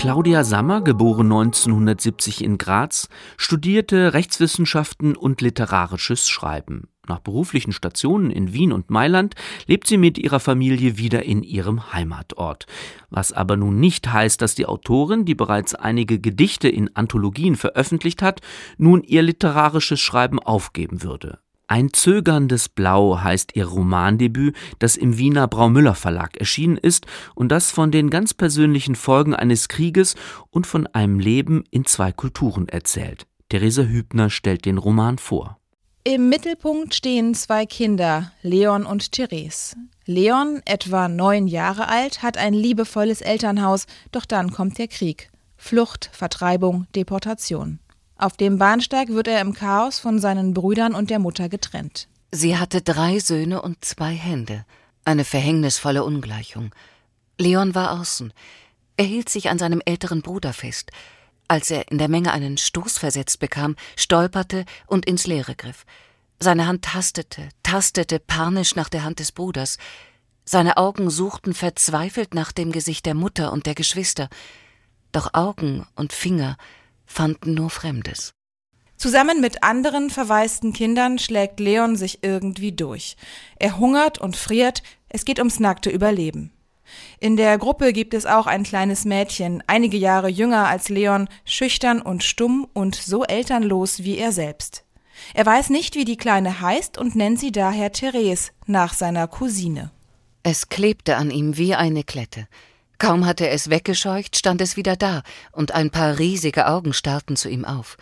Speaker 2: Claudia Sammer, geboren neunzehnhundertsiebzig in Graz, studierte Rechtswissenschaften und literarisches Schreiben. Nach beruflichen Stationen in Wien und Mailand lebt sie mit ihrer Familie wieder in ihrem Heimatort. Was aber nun nicht heißt, dass die Autorin, die bereits einige Gedichte in Anthologien veröffentlicht hat, nun ihr literarisches Schreiben aufgeben würde. Ein zögerndes Blau heißt ihr Romandebüt, das im Wiener Braumüller Verlag erschienen ist und das von den ganz persönlichen Folgen eines Krieges und von einem Leben in zwei Kulturen erzählt. Theresa Hübner stellt den Roman vor.
Speaker 9: Im Mittelpunkt stehen zwei Kinder, Leon und Therese. Leon, etwa neun Jahre alt, hat ein liebevolles Elternhaus, doch dann kommt der Krieg. Flucht, Vertreibung, Deportation. Auf dem Bahnsteig wird er im Chaos von seinen Brüdern und der Mutter getrennt.
Speaker 10: Sie hatte drei Söhne und zwei Hände. Eine verhängnisvolle Ungleichung. Leon war außen. Er hielt sich an seinem älteren Bruder fest. Als er in der Menge einen Stoß versetzt bekam, stolperte und ins Leere griff. Seine Hand tastete, tastete panisch nach der Hand des Bruders. Seine Augen suchten verzweifelt nach dem Gesicht der Mutter und der Geschwister. Doch Augen und Finger fanden nur Fremdes.
Speaker 9: Zusammen mit anderen verwaisten Kindern schlägt Leon sich irgendwie durch. Er hungert und friert, es geht ums nackte Überleben. In der Gruppe gibt es auch ein kleines Mädchen, einige Jahre jünger als Leon, schüchtern und stumm und so elternlos wie er selbst. Er weiß nicht, wie die Kleine heißt und nennt sie daher Therese, nach seiner Cousine.
Speaker 10: Es klebte an ihm wie eine Klette. Kaum hatte er es weggescheucht, stand es wieder da, und ein paar riesige Augen starrten zu ihm auf.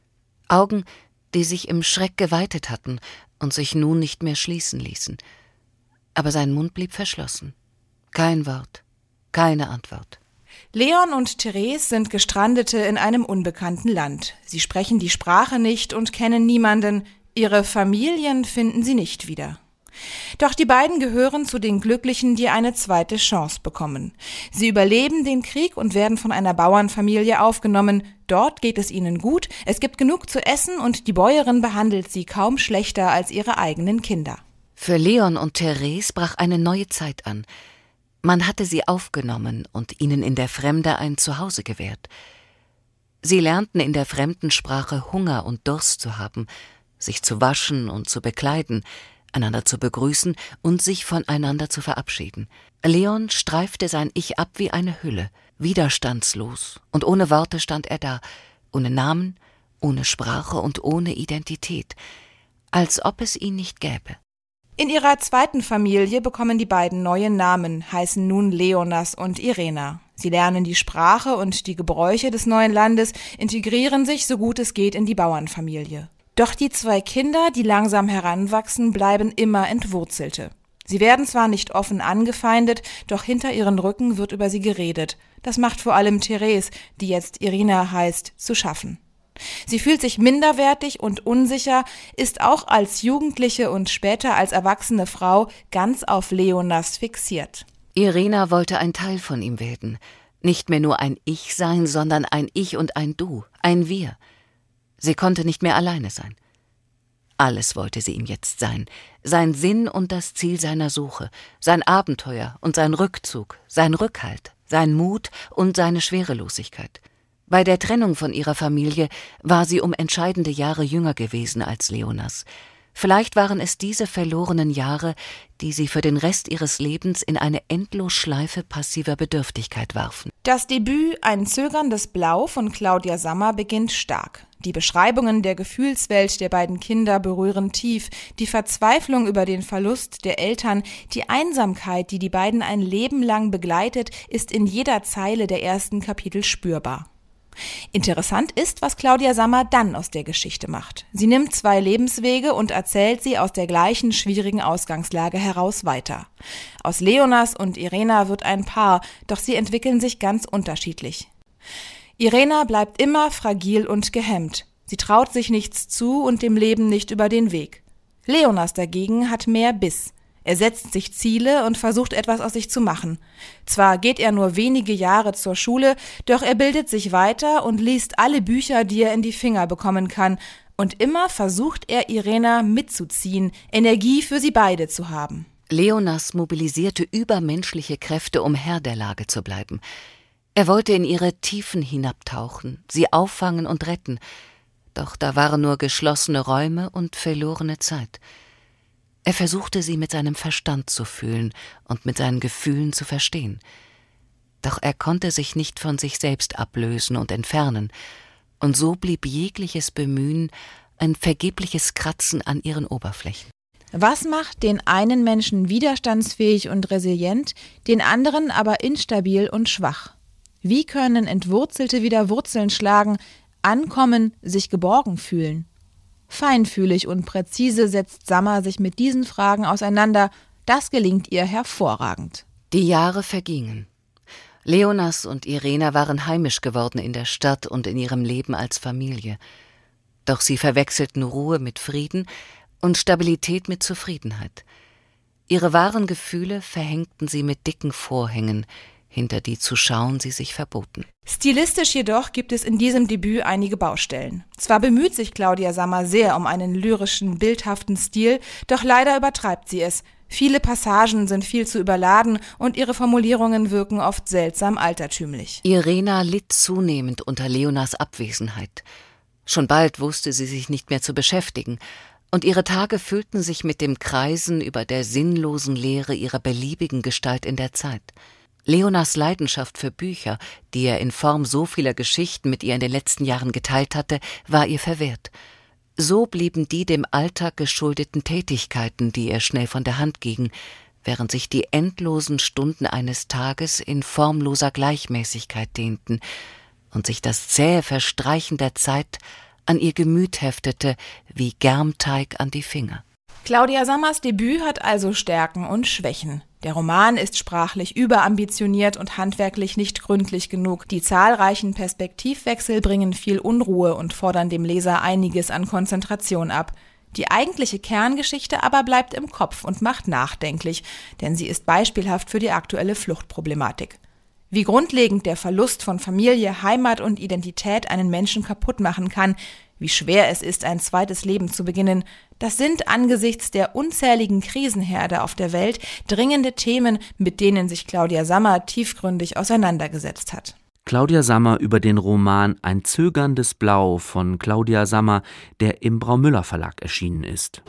Speaker 10: Augen, die sich im Schreck geweitet hatten und sich nun nicht mehr schließen ließen. Aber sein Mund blieb verschlossen. Kein Wort, keine Antwort.
Speaker 9: Leon und Therese sind Gestrandete in einem unbekannten Land. Sie sprechen die Sprache nicht und kennen niemanden. Ihre Familien finden sie nicht wieder. Doch die beiden gehören zu den Glücklichen, die eine zweite Chance bekommen. Sie überleben den Krieg und werden von einer Bauernfamilie aufgenommen. Dort geht es ihnen gut, es gibt genug zu essen und die Bäuerin behandelt sie kaum schlechter als ihre eigenen Kinder.
Speaker 10: Für Leon und Therese brach eine neue Zeit an. Man hatte sie aufgenommen und ihnen in der Fremde ein Zuhause gewährt. Sie lernten in der fremden Sprache Hunger und Durst zu haben, sich zu waschen und zu bekleiden, einander zu begrüßen und sich voneinander zu verabschieden. Leon streifte sein Ich ab wie eine Hülle, widerstandslos, und ohne Worte stand er da, ohne Namen, ohne Sprache und ohne Identität, als ob es ihn nicht gäbe.
Speaker 9: In ihrer zweiten Familie bekommen die beiden neue Namen, heißen nun Leonas und Irena. Sie lernen die Sprache und die Gebräuche des neuen Landes, integrieren sich so gut es geht in die Bauernfamilie. Doch die zwei Kinder, die langsam heranwachsen, bleiben immer Entwurzelte. Sie werden zwar nicht offen angefeindet, doch hinter ihren Rücken wird über sie geredet. Das macht vor allem Therese, die jetzt Irina heißt, zu schaffen. Sie fühlt sich minderwertig und unsicher, ist auch als Jugendliche und später als erwachsene Frau ganz auf Leonas fixiert.
Speaker 10: Irena wollte ein Teil von ihm werden. Nicht mehr nur ein Ich sein, sondern ein Ich und ein Du, ein Wir. Sie konnte nicht mehr alleine sein. Alles wollte sie ihm jetzt sein. Sein Sinn und das Ziel seiner Suche, sein Abenteuer und sein Rückzug, sein Rückhalt, sein Mut und seine Schwerelosigkeit. Bei der Trennung von ihrer Familie war sie um entscheidende Jahre jünger gewesen als Leonas. Vielleicht waren es diese verlorenen Jahre, die sie für den Rest ihres Lebens in eine Endlosschleife passiver Bedürftigkeit warfen.
Speaker 9: Das Debüt Ein zögerndes Blau von Claudia Sammer beginnt stark. Die Beschreibungen der Gefühlswelt der beiden Kinder berühren tief. Die Verzweiflung über den Verlust der Eltern, die Einsamkeit, die die beiden ein Leben lang begleitet, ist in jeder Zeile der ersten Kapitel spürbar. Interessant ist, was Claudia Sammer dann aus der Geschichte macht. Sie nimmt zwei Lebenswege und erzählt sie aus der gleichen schwierigen Ausgangslage heraus weiter. Aus Leonas und Irena wird ein Paar, doch sie entwickeln sich ganz unterschiedlich. Irena bleibt immer fragil und gehemmt. Sie traut sich nichts zu und dem Leben nicht über den Weg. Leonas dagegen hat mehr Biss. Er setzt sich Ziele und versucht etwas aus sich zu machen. Zwar geht er nur wenige Jahre zur Schule, doch er bildet sich weiter und liest alle Bücher, die er in die Finger bekommen kann. Und immer versucht er, Irena mitzuziehen, Energie für sie beide zu haben.
Speaker 10: Leonas mobilisierte übermenschliche Kräfte, um Herr der Lage zu bleiben. Er wollte in ihre Tiefen hinabtauchen, sie auffangen und retten, doch da waren nur geschlossene Räume und verlorene Zeit. Er versuchte, sie mit seinem Verstand zu fühlen und mit seinen Gefühlen zu verstehen. Doch er konnte sich nicht von sich selbst ablösen und entfernen, und so blieb jegliches Bemühen ein vergebliches Kratzen an ihren Oberflächen.
Speaker 9: Was macht den einen Menschen widerstandsfähig und resilient, den anderen aber instabil und schwach? Wie können Entwurzelte wieder Wurzeln schlagen, ankommen, sich geborgen fühlen? Feinfühlig und präzise setzt Sammer sich mit diesen Fragen auseinander. Das gelingt ihr hervorragend.
Speaker 10: Die Jahre vergingen. Leonas und Irena waren heimisch geworden in der Stadt und in ihrem Leben als Familie. Doch sie verwechselten Ruhe mit Frieden und Stabilität mit Zufriedenheit. Ihre wahren Gefühle verhängten sie mit dicken Vorhängen, hinter die zu schauen sie sich verboten.
Speaker 9: Stilistisch jedoch gibt es in diesem Debüt einige Baustellen. Zwar bemüht sich Claudia Sammer sehr um einen lyrischen, bildhaften Stil, doch leider übertreibt sie es. Viele Passagen sind viel zu überladen und ihre Formulierungen wirken oft seltsam altertümlich.
Speaker 10: Irena litt zunehmend unter Leonas Abwesenheit. Schon bald wusste sie sich nicht mehr zu beschäftigen, und ihre Tage füllten sich mit dem Kreisen über der sinnlosen Leere ihrer beliebigen Gestalt in der Zeit. Leonas Leidenschaft für Bücher, die er in Form so vieler Geschichten mit ihr in den letzten Jahren geteilt hatte, war ihr verwehrt. So blieben die dem Alltag geschuldeten Tätigkeiten, die ihr schnell von der Hand gingen, während sich die endlosen Stunden eines Tages in formloser Gleichmäßigkeit dehnten und sich das zähe Verstreichen der Zeit an ihr Gemüt heftete wie Germteig an die Finger.
Speaker 9: Claudia Sammers Debüt hat also Stärken und Schwächen. Der Roman ist sprachlich überambitioniert und handwerklich nicht gründlich genug. Die zahlreichen Perspektivwechsel bringen viel Unruhe und fordern dem Leser einiges an Konzentration ab. Die eigentliche Kerngeschichte aber bleibt im Kopf und macht nachdenklich, denn sie ist beispielhaft für die aktuelle Fluchtproblematik. Wie grundlegend der Verlust von Familie, Heimat und Identität einen Menschen kaputt machen kann, wie schwer es ist, ein zweites Leben zu beginnen, das sind angesichts der unzähligen Krisenherde auf der Welt dringende Themen, mit denen sich Claudia Sammer tiefgründig auseinandergesetzt hat.
Speaker 2: Claudia Sammer über den Roman Ein zögerndes Blau von Claudia Sammer, der im Braumüller Verlag erschienen ist.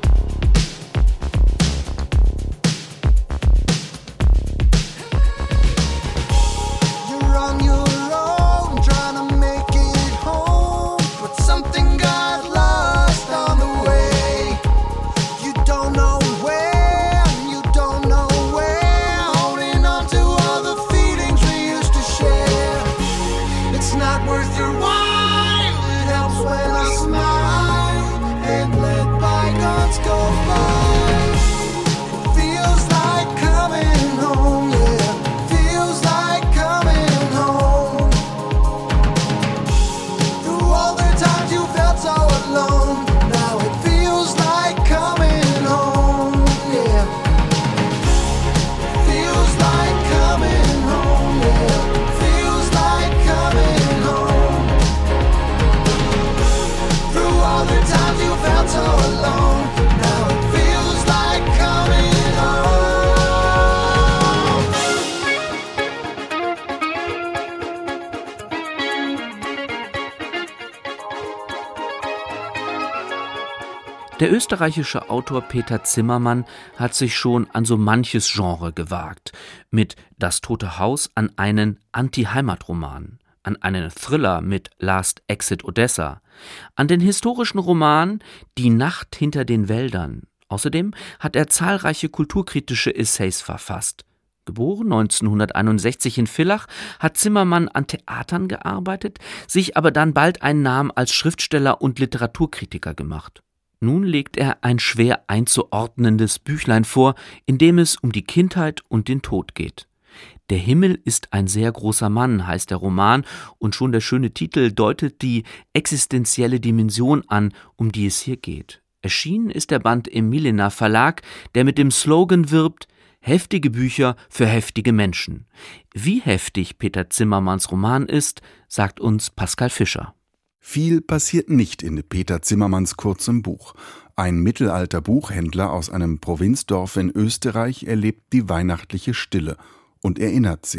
Speaker 2: Der österreichische Autor Peter Zimmermann hat sich schon an so manches Genre gewagt. Mit Das Tote Haus an einen Anti-Heimat-Roman, an einen Thriller mit Last Exit Odessa, an den historischen Roman Die Nacht hinter den Wäldern. Außerdem hat er zahlreiche kulturkritische Essays verfasst. Geboren neunzehnhunderteinundsechzig in Villach, hat Zimmermann an Theatern gearbeitet, sich aber dann bald einen Namen als Schriftsteller und Literaturkritiker gemacht. Nun legt er ein schwer einzuordnendes Büchlein vor, in dem es um die Kindheit und den Tod geht. Der Himmel ist ein sehr großer Mann, heißt der Roman, und schon der schöne Titel deutet die existenzielle Dimension an, um die es hier geht. Erschienen ist der Band im Milena Verlag, der mit dem Slogan wirbt: Heftige Bücher für heftige Menschen. Wie heftig Peter Zimmermanns Roman ist, sagt uns Pascal Fischer.
Speaker 11: Viel passiert nicht in Peter Zimmermanns kurzem Buch. Ein Mittelalter-Buchhändler aus einem Provinzdorf in Österreich erlebt die weihnachtliche Stille und erinnert sich.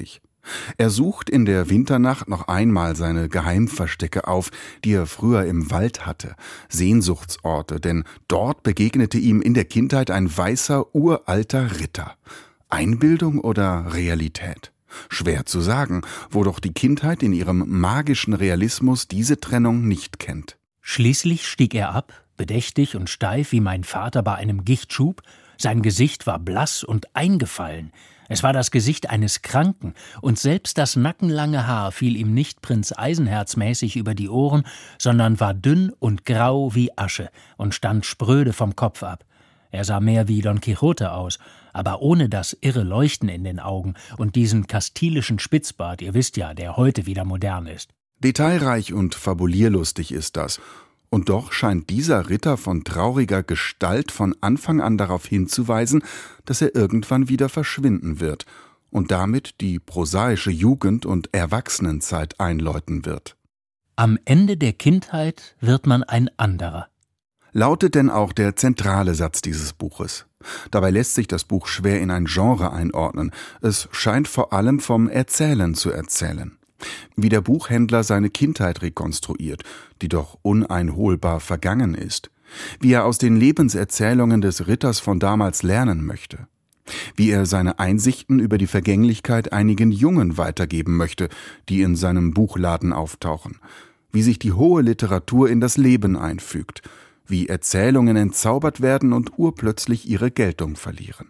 Speaker 11: Er sucht in der Winternacht noch einmal seine Geheimverstecke auf, die er früher im Wald hatte, Sehnsuchtsorte, denn dort begegnete ihm in der Kindheit ein weißer, uralter Ritter. Einbildung oder Realität? Schwer zu sagen, wo doch die Kindheit in ihrem magischen Realismus diese Trennung nicht kennt.
Speaker 12: Schließlich stieg er ab, bedächtig und steif wie mein Vater bei einem Gichtschub. Sein Gesicht war blass und eingefallen. Es war das Gesicht eines Kranken, und selbst das nackenlange Haar fiel ihm nicht Prinz Eisenherz-mäßig über die Ohren, sondern war dünn und grau wie Asche und stand spröde vom Kopf ab. Er sah mehr wie Don Quixote aus, aber ohne das irre Leuchten in den Augen und diesen kastilischen Spitzbart, ihr wisst ja, der heute wieder modern ist.
Speaker 11: Detailreich und fabulierlustig ist das. Und doch scheint dieser Ritter von trauriger Gestalt von Anfang an darauf hinzuweisen, dass er irgendwann wieder verschwinden wird und damit die prosaische Jugend- und Erwachsenenzeit einläuten wird.
Speaker 12: Am Ende der Kindheit wird man ein anderer.
Speaker 11: Lautet denn auch der zentrale Satz dieses Buches? Dabei lässt sich das Buch schwer in ein Genre einordnen. Es scheint vor allem vom Erzählen zu erzählen. Wie der Buchhändler seine Kindheit rekonstruiert, die doch uneinholbar vergangen ist. Wie er aus den Lebenserzählungen des Ritters von damals lernen möchte. Wie er seine Einsichten über die Vergänglichkeit einigen Jungen weitergeben möchte, die in seinem Buchladen auftauchen. Wie sich die hohe Literatur in das Leben einfügt. Wie Erzählungen entzaubert werden und urplötzlich ihre Geltung verlieren.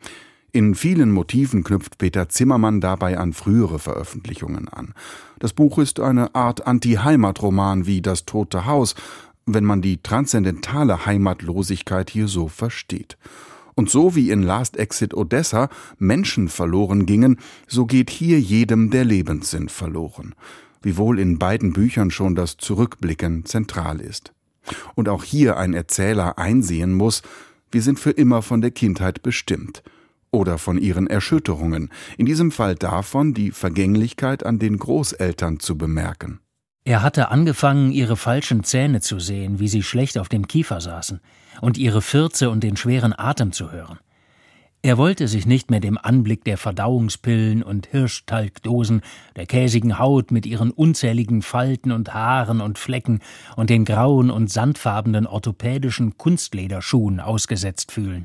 Speaker 11: In vielen Motiven knüpft Peter Zimmermann dabei an frühere Veröffentlichungen an. Das Buch ist eine Art Anti-Heimat-Roman wie Das Tote Haus, wenn man die transzendentale Heimatlosigkeit hier so versteht. Und so wie in Last Exit Odessa Menschen verloren gingen, so geht hier jedem der Lebenssinn verloren. Wiewohl in beiden Büchern schon das Zurückblicken zentral ist. Und auch hier ein Erzähler einsehen muss, wir sind für immer von der Kindheit bestimmt. Oder von ihren Erschütterungen, in diesem Fall davon, die Vergänglichkeit an den Großeltern zu bemerken.
Speaker 12: Er hatte angefangen, ihre falschen Zähne zu sehen, wie sie schlecht auf dem Kiefer saßen, und ihre Fürze und den schweren Atem zu hören. Er wollte sich nicht mehr dem Anblick der Verdauungspillen und Hirschtalgdosen, der käsigen Haut mit ihren unzähligen Falten und Haaren und Flecken und den grauen und sandfarbenen orthopädischen Kunstlederschuhen ausgesetzt fühlen.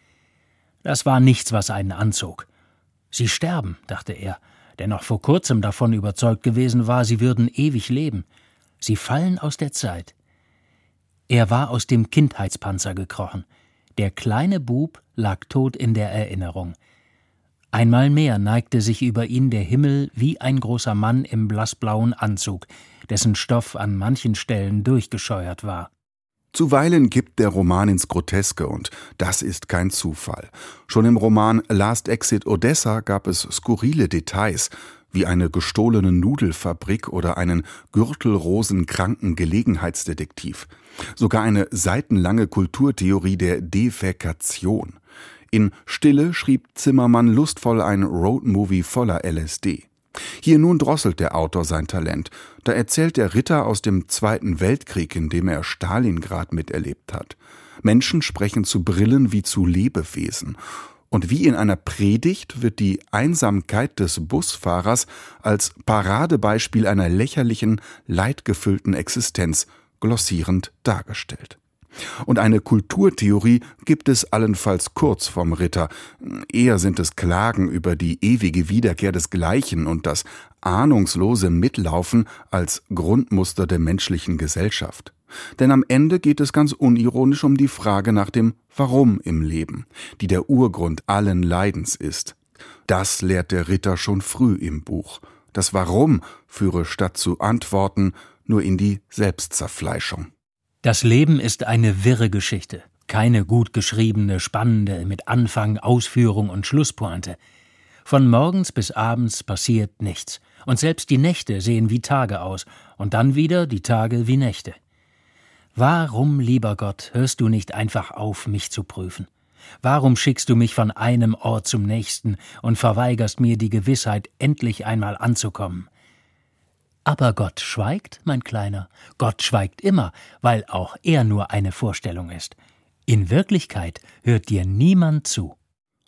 Speaker 12: Das war nichts, was einen anzog. Sie sterben, dachte er, der noch vor kurzem davon überzeugt gewesen war, sie würden ewig leben. Sie fallen aus der Zeit. Er war aus dem Kindheitspanzer gekrochen. Der kleine Bub lag tot in der Erinnerung. Einmal mehr neigte sich über ihn der Himmel wie ein großer Mann im blassblauen Anzug, dessen Stoff an manchen Stellen durchgescheuert war.
Speaker 11: Zuweilen kippt der Roman ins Groteske, und das ist kein Zufall. Schon im Roman Last Exit Odessa gab es skurrile Details, wie eine gestohlene Nudelfabrik oder einen gürtelrosenkranken Gelegenheitsdetektiv. Sogar eine seitenlange Kulturtheorie der Defäkation. In Stille schrieb Zimmermann lustvoll ein Roadmovie voller L S D. Hier nun drosselt der Autor sein Talent. Da erzählt der Ritter aus dem Zweiten Weltkrieg, in dem er Stalingrad miterlebt hat. Menschen sprechen zu Brillen wie zu Lebewesen. Und wie in einer Predigt wird die Einsamkeit des Busfahrers als Paradebeispiel einer lächerlichen, leidgefüllten Existenz glossierend dargestellt. Und eine Kulturtheorie gibt es allenfalls kurz vom Ritter. Eher sind es Klagen über die ewige Wiederkehr des Gleichen und das ahnungslose Mitlaufen als Grundmuster der menschlichen Gesellschaft. Denn am Ende geht es ganz unironisch um die Frage nach dem Warum im Leben, die der Urgrund allen Leidens ist. Das lehrt der Ritter schon früh im Buch. Das Warum führe statt zu Antworten nur in die Selbstzerfleischung.
Speaker 12: Das Leben ist eine wirre Geschichte, keine gut geschriebene, spannende, mit Anfang, Ausführung und Schlusspointe. Von morgens bis abends passiert nichts, und selbst die Nächte sehen wie Tage aus, und dann wieder die Tage wie Nächte. Warum, lieber Gott, hörst du nicht einfach auf, mich zu prüfen? Warum schickst du mich von einem Ort zum nächsten und verweigerst mir die Gewissheit, endlich einmal anzukommen? Aber Gott schweigt, mein Kleiner. Gott schweigt immer, weil auch er nur eine Vorstellung ist. In Wirklichkeit hört dir niemand zu.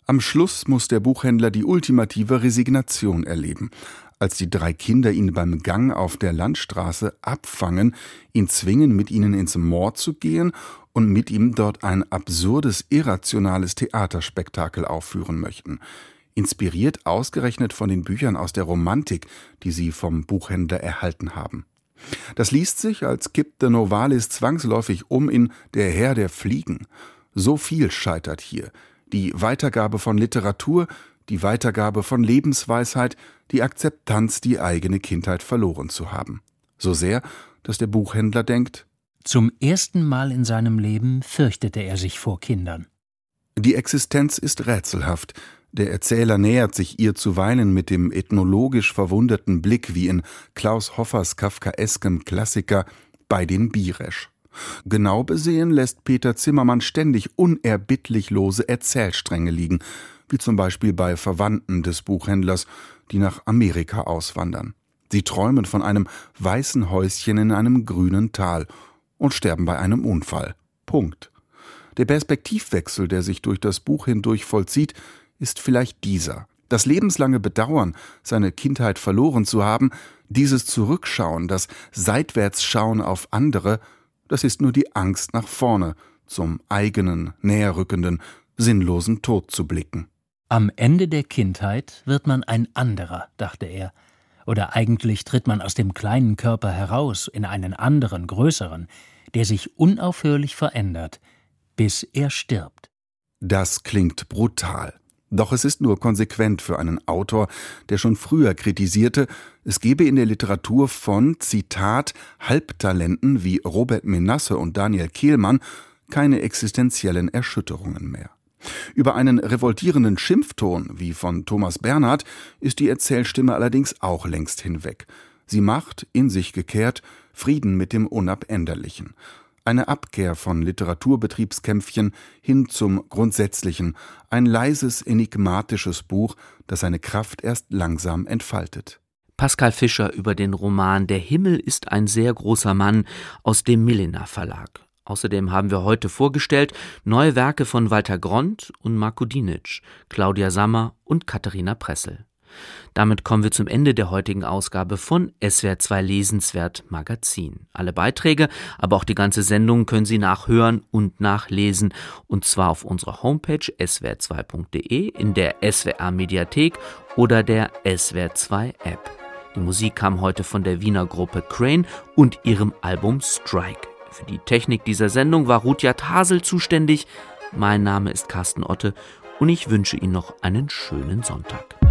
Speaker 11: Am Schluss muss der Buchhändler die ultimative Resignation erleben, als die drei Kinder ihn beim Gang auf der Landstraße abfangen, ihn zwingen, mit ihnen ins Moor zu gehen und mit ihm dort ein absurdes, irrationales Theaterspektakel aufführen möchten. Inspiriert ausgerechnet von den Büchern aus der Romantik, die sie vom Buchhändler erhalten haben. Das liest sich als Kip de Novalis zwangsläufig um in Der Herr der Fliegen. So viel scheitert hier. Die Weitergabe von Literatur, die Weitergabe von Lebensweisheit, die Akzeptanz, die eigene Kindheit verloren zu haben. So sehr, dass der Buchhändler denkt:
Speaker 12: Zum ersten Mal in seinem Leben fürchtete er sich vor Kindern.
Speaker 11: Die Existenz ist rätselhaft. Der Erzähler nähert sich ihr zuweilen mit dem ethnologisch verwunderten Blick wie in Klaus Hoffers kafkaeskem Klassiker Bei den Biresch. Genau besehen lässt Peter Zimmermann ständig unerbittlich lose Erzählstränge liegen, wie zum Beispiel bei Verwandten des Buchhändlers, die nach Amerika auswandern. Sie träumen von einem weißen Häuschen in einem grünen Tal und sterben bei einem Unfall. Punkt. Der Perspektivwechsel, der sich durch das Buch hindurch vollzieht, ist vielleicht dieser. Das lebenslange Bedauern, seine Kindheit verloren zu haben, dieses Zurückschauen, das Seitwärtsschauen auf andere, das ist nur die Angst nach vorne, zum eigenen, näherrückenden, sinnlosen Tod zu blicken.
Speaker 12: Am Ende der Kindheit wird man ein anderer, dachte er. Oder eigentlich tritt man aus dem kleinen Körper heraus in einen anderen, größeren, der sich unaufhörlich verändert, bis er stirbt.
Speaker 11: Das klingt brutal. Doch es ist nur konsequent für einen Autor, der schon früher kritisierte, es gebe in der Literatur von, Zitat, Halbtalenten wie Robert Menasse und Daniel Kehlmann keine existenziellen Erschütterungen mehr. Über einen revoltierenden Schimpfton wie von Thomas Bernhard ist die Erzählstimme allerdings auch längst hinweg. Sie macht, in sich gekehrt, Frieden mit dem Unabänderlichen. Eine Abkehr von Literaturbetriebskämpfchen hin zum Grundsätzlichen, ein leises, enigmatisches Buch, das seine Kraft erst langsam entfaltet.
Speaker 2: Pascal Fischer über den Roman Der Himmel ist ein sehr großer Mann aus dem Milena Verlag. Außerdem haben wir heute vorgestellt neue Werke von Walter Gront und Marko Dinic, Claudia Sammer und Katharina Pressel. Damit kommen wir zum Ende der heutigen Ausgabe von S W R zwei Lesenswert Magazin. Alle Beiträge, aber auch die ganze Sendung können Sie nachhören und nachlesen, und zwar auf unserer Homepage s w r zwei punkt d e, in der S W R Mediathek oder der S W R zwei App. Die Musik kam heute von der Wiener Gruppe Crane und ihrem Album Strike. Für die Technik dieser Sendung war Rudyard Hasel zuständig. Mein Name ist Carsten Otte und ich wünsche Ihnen noch einen schönen Sonntag.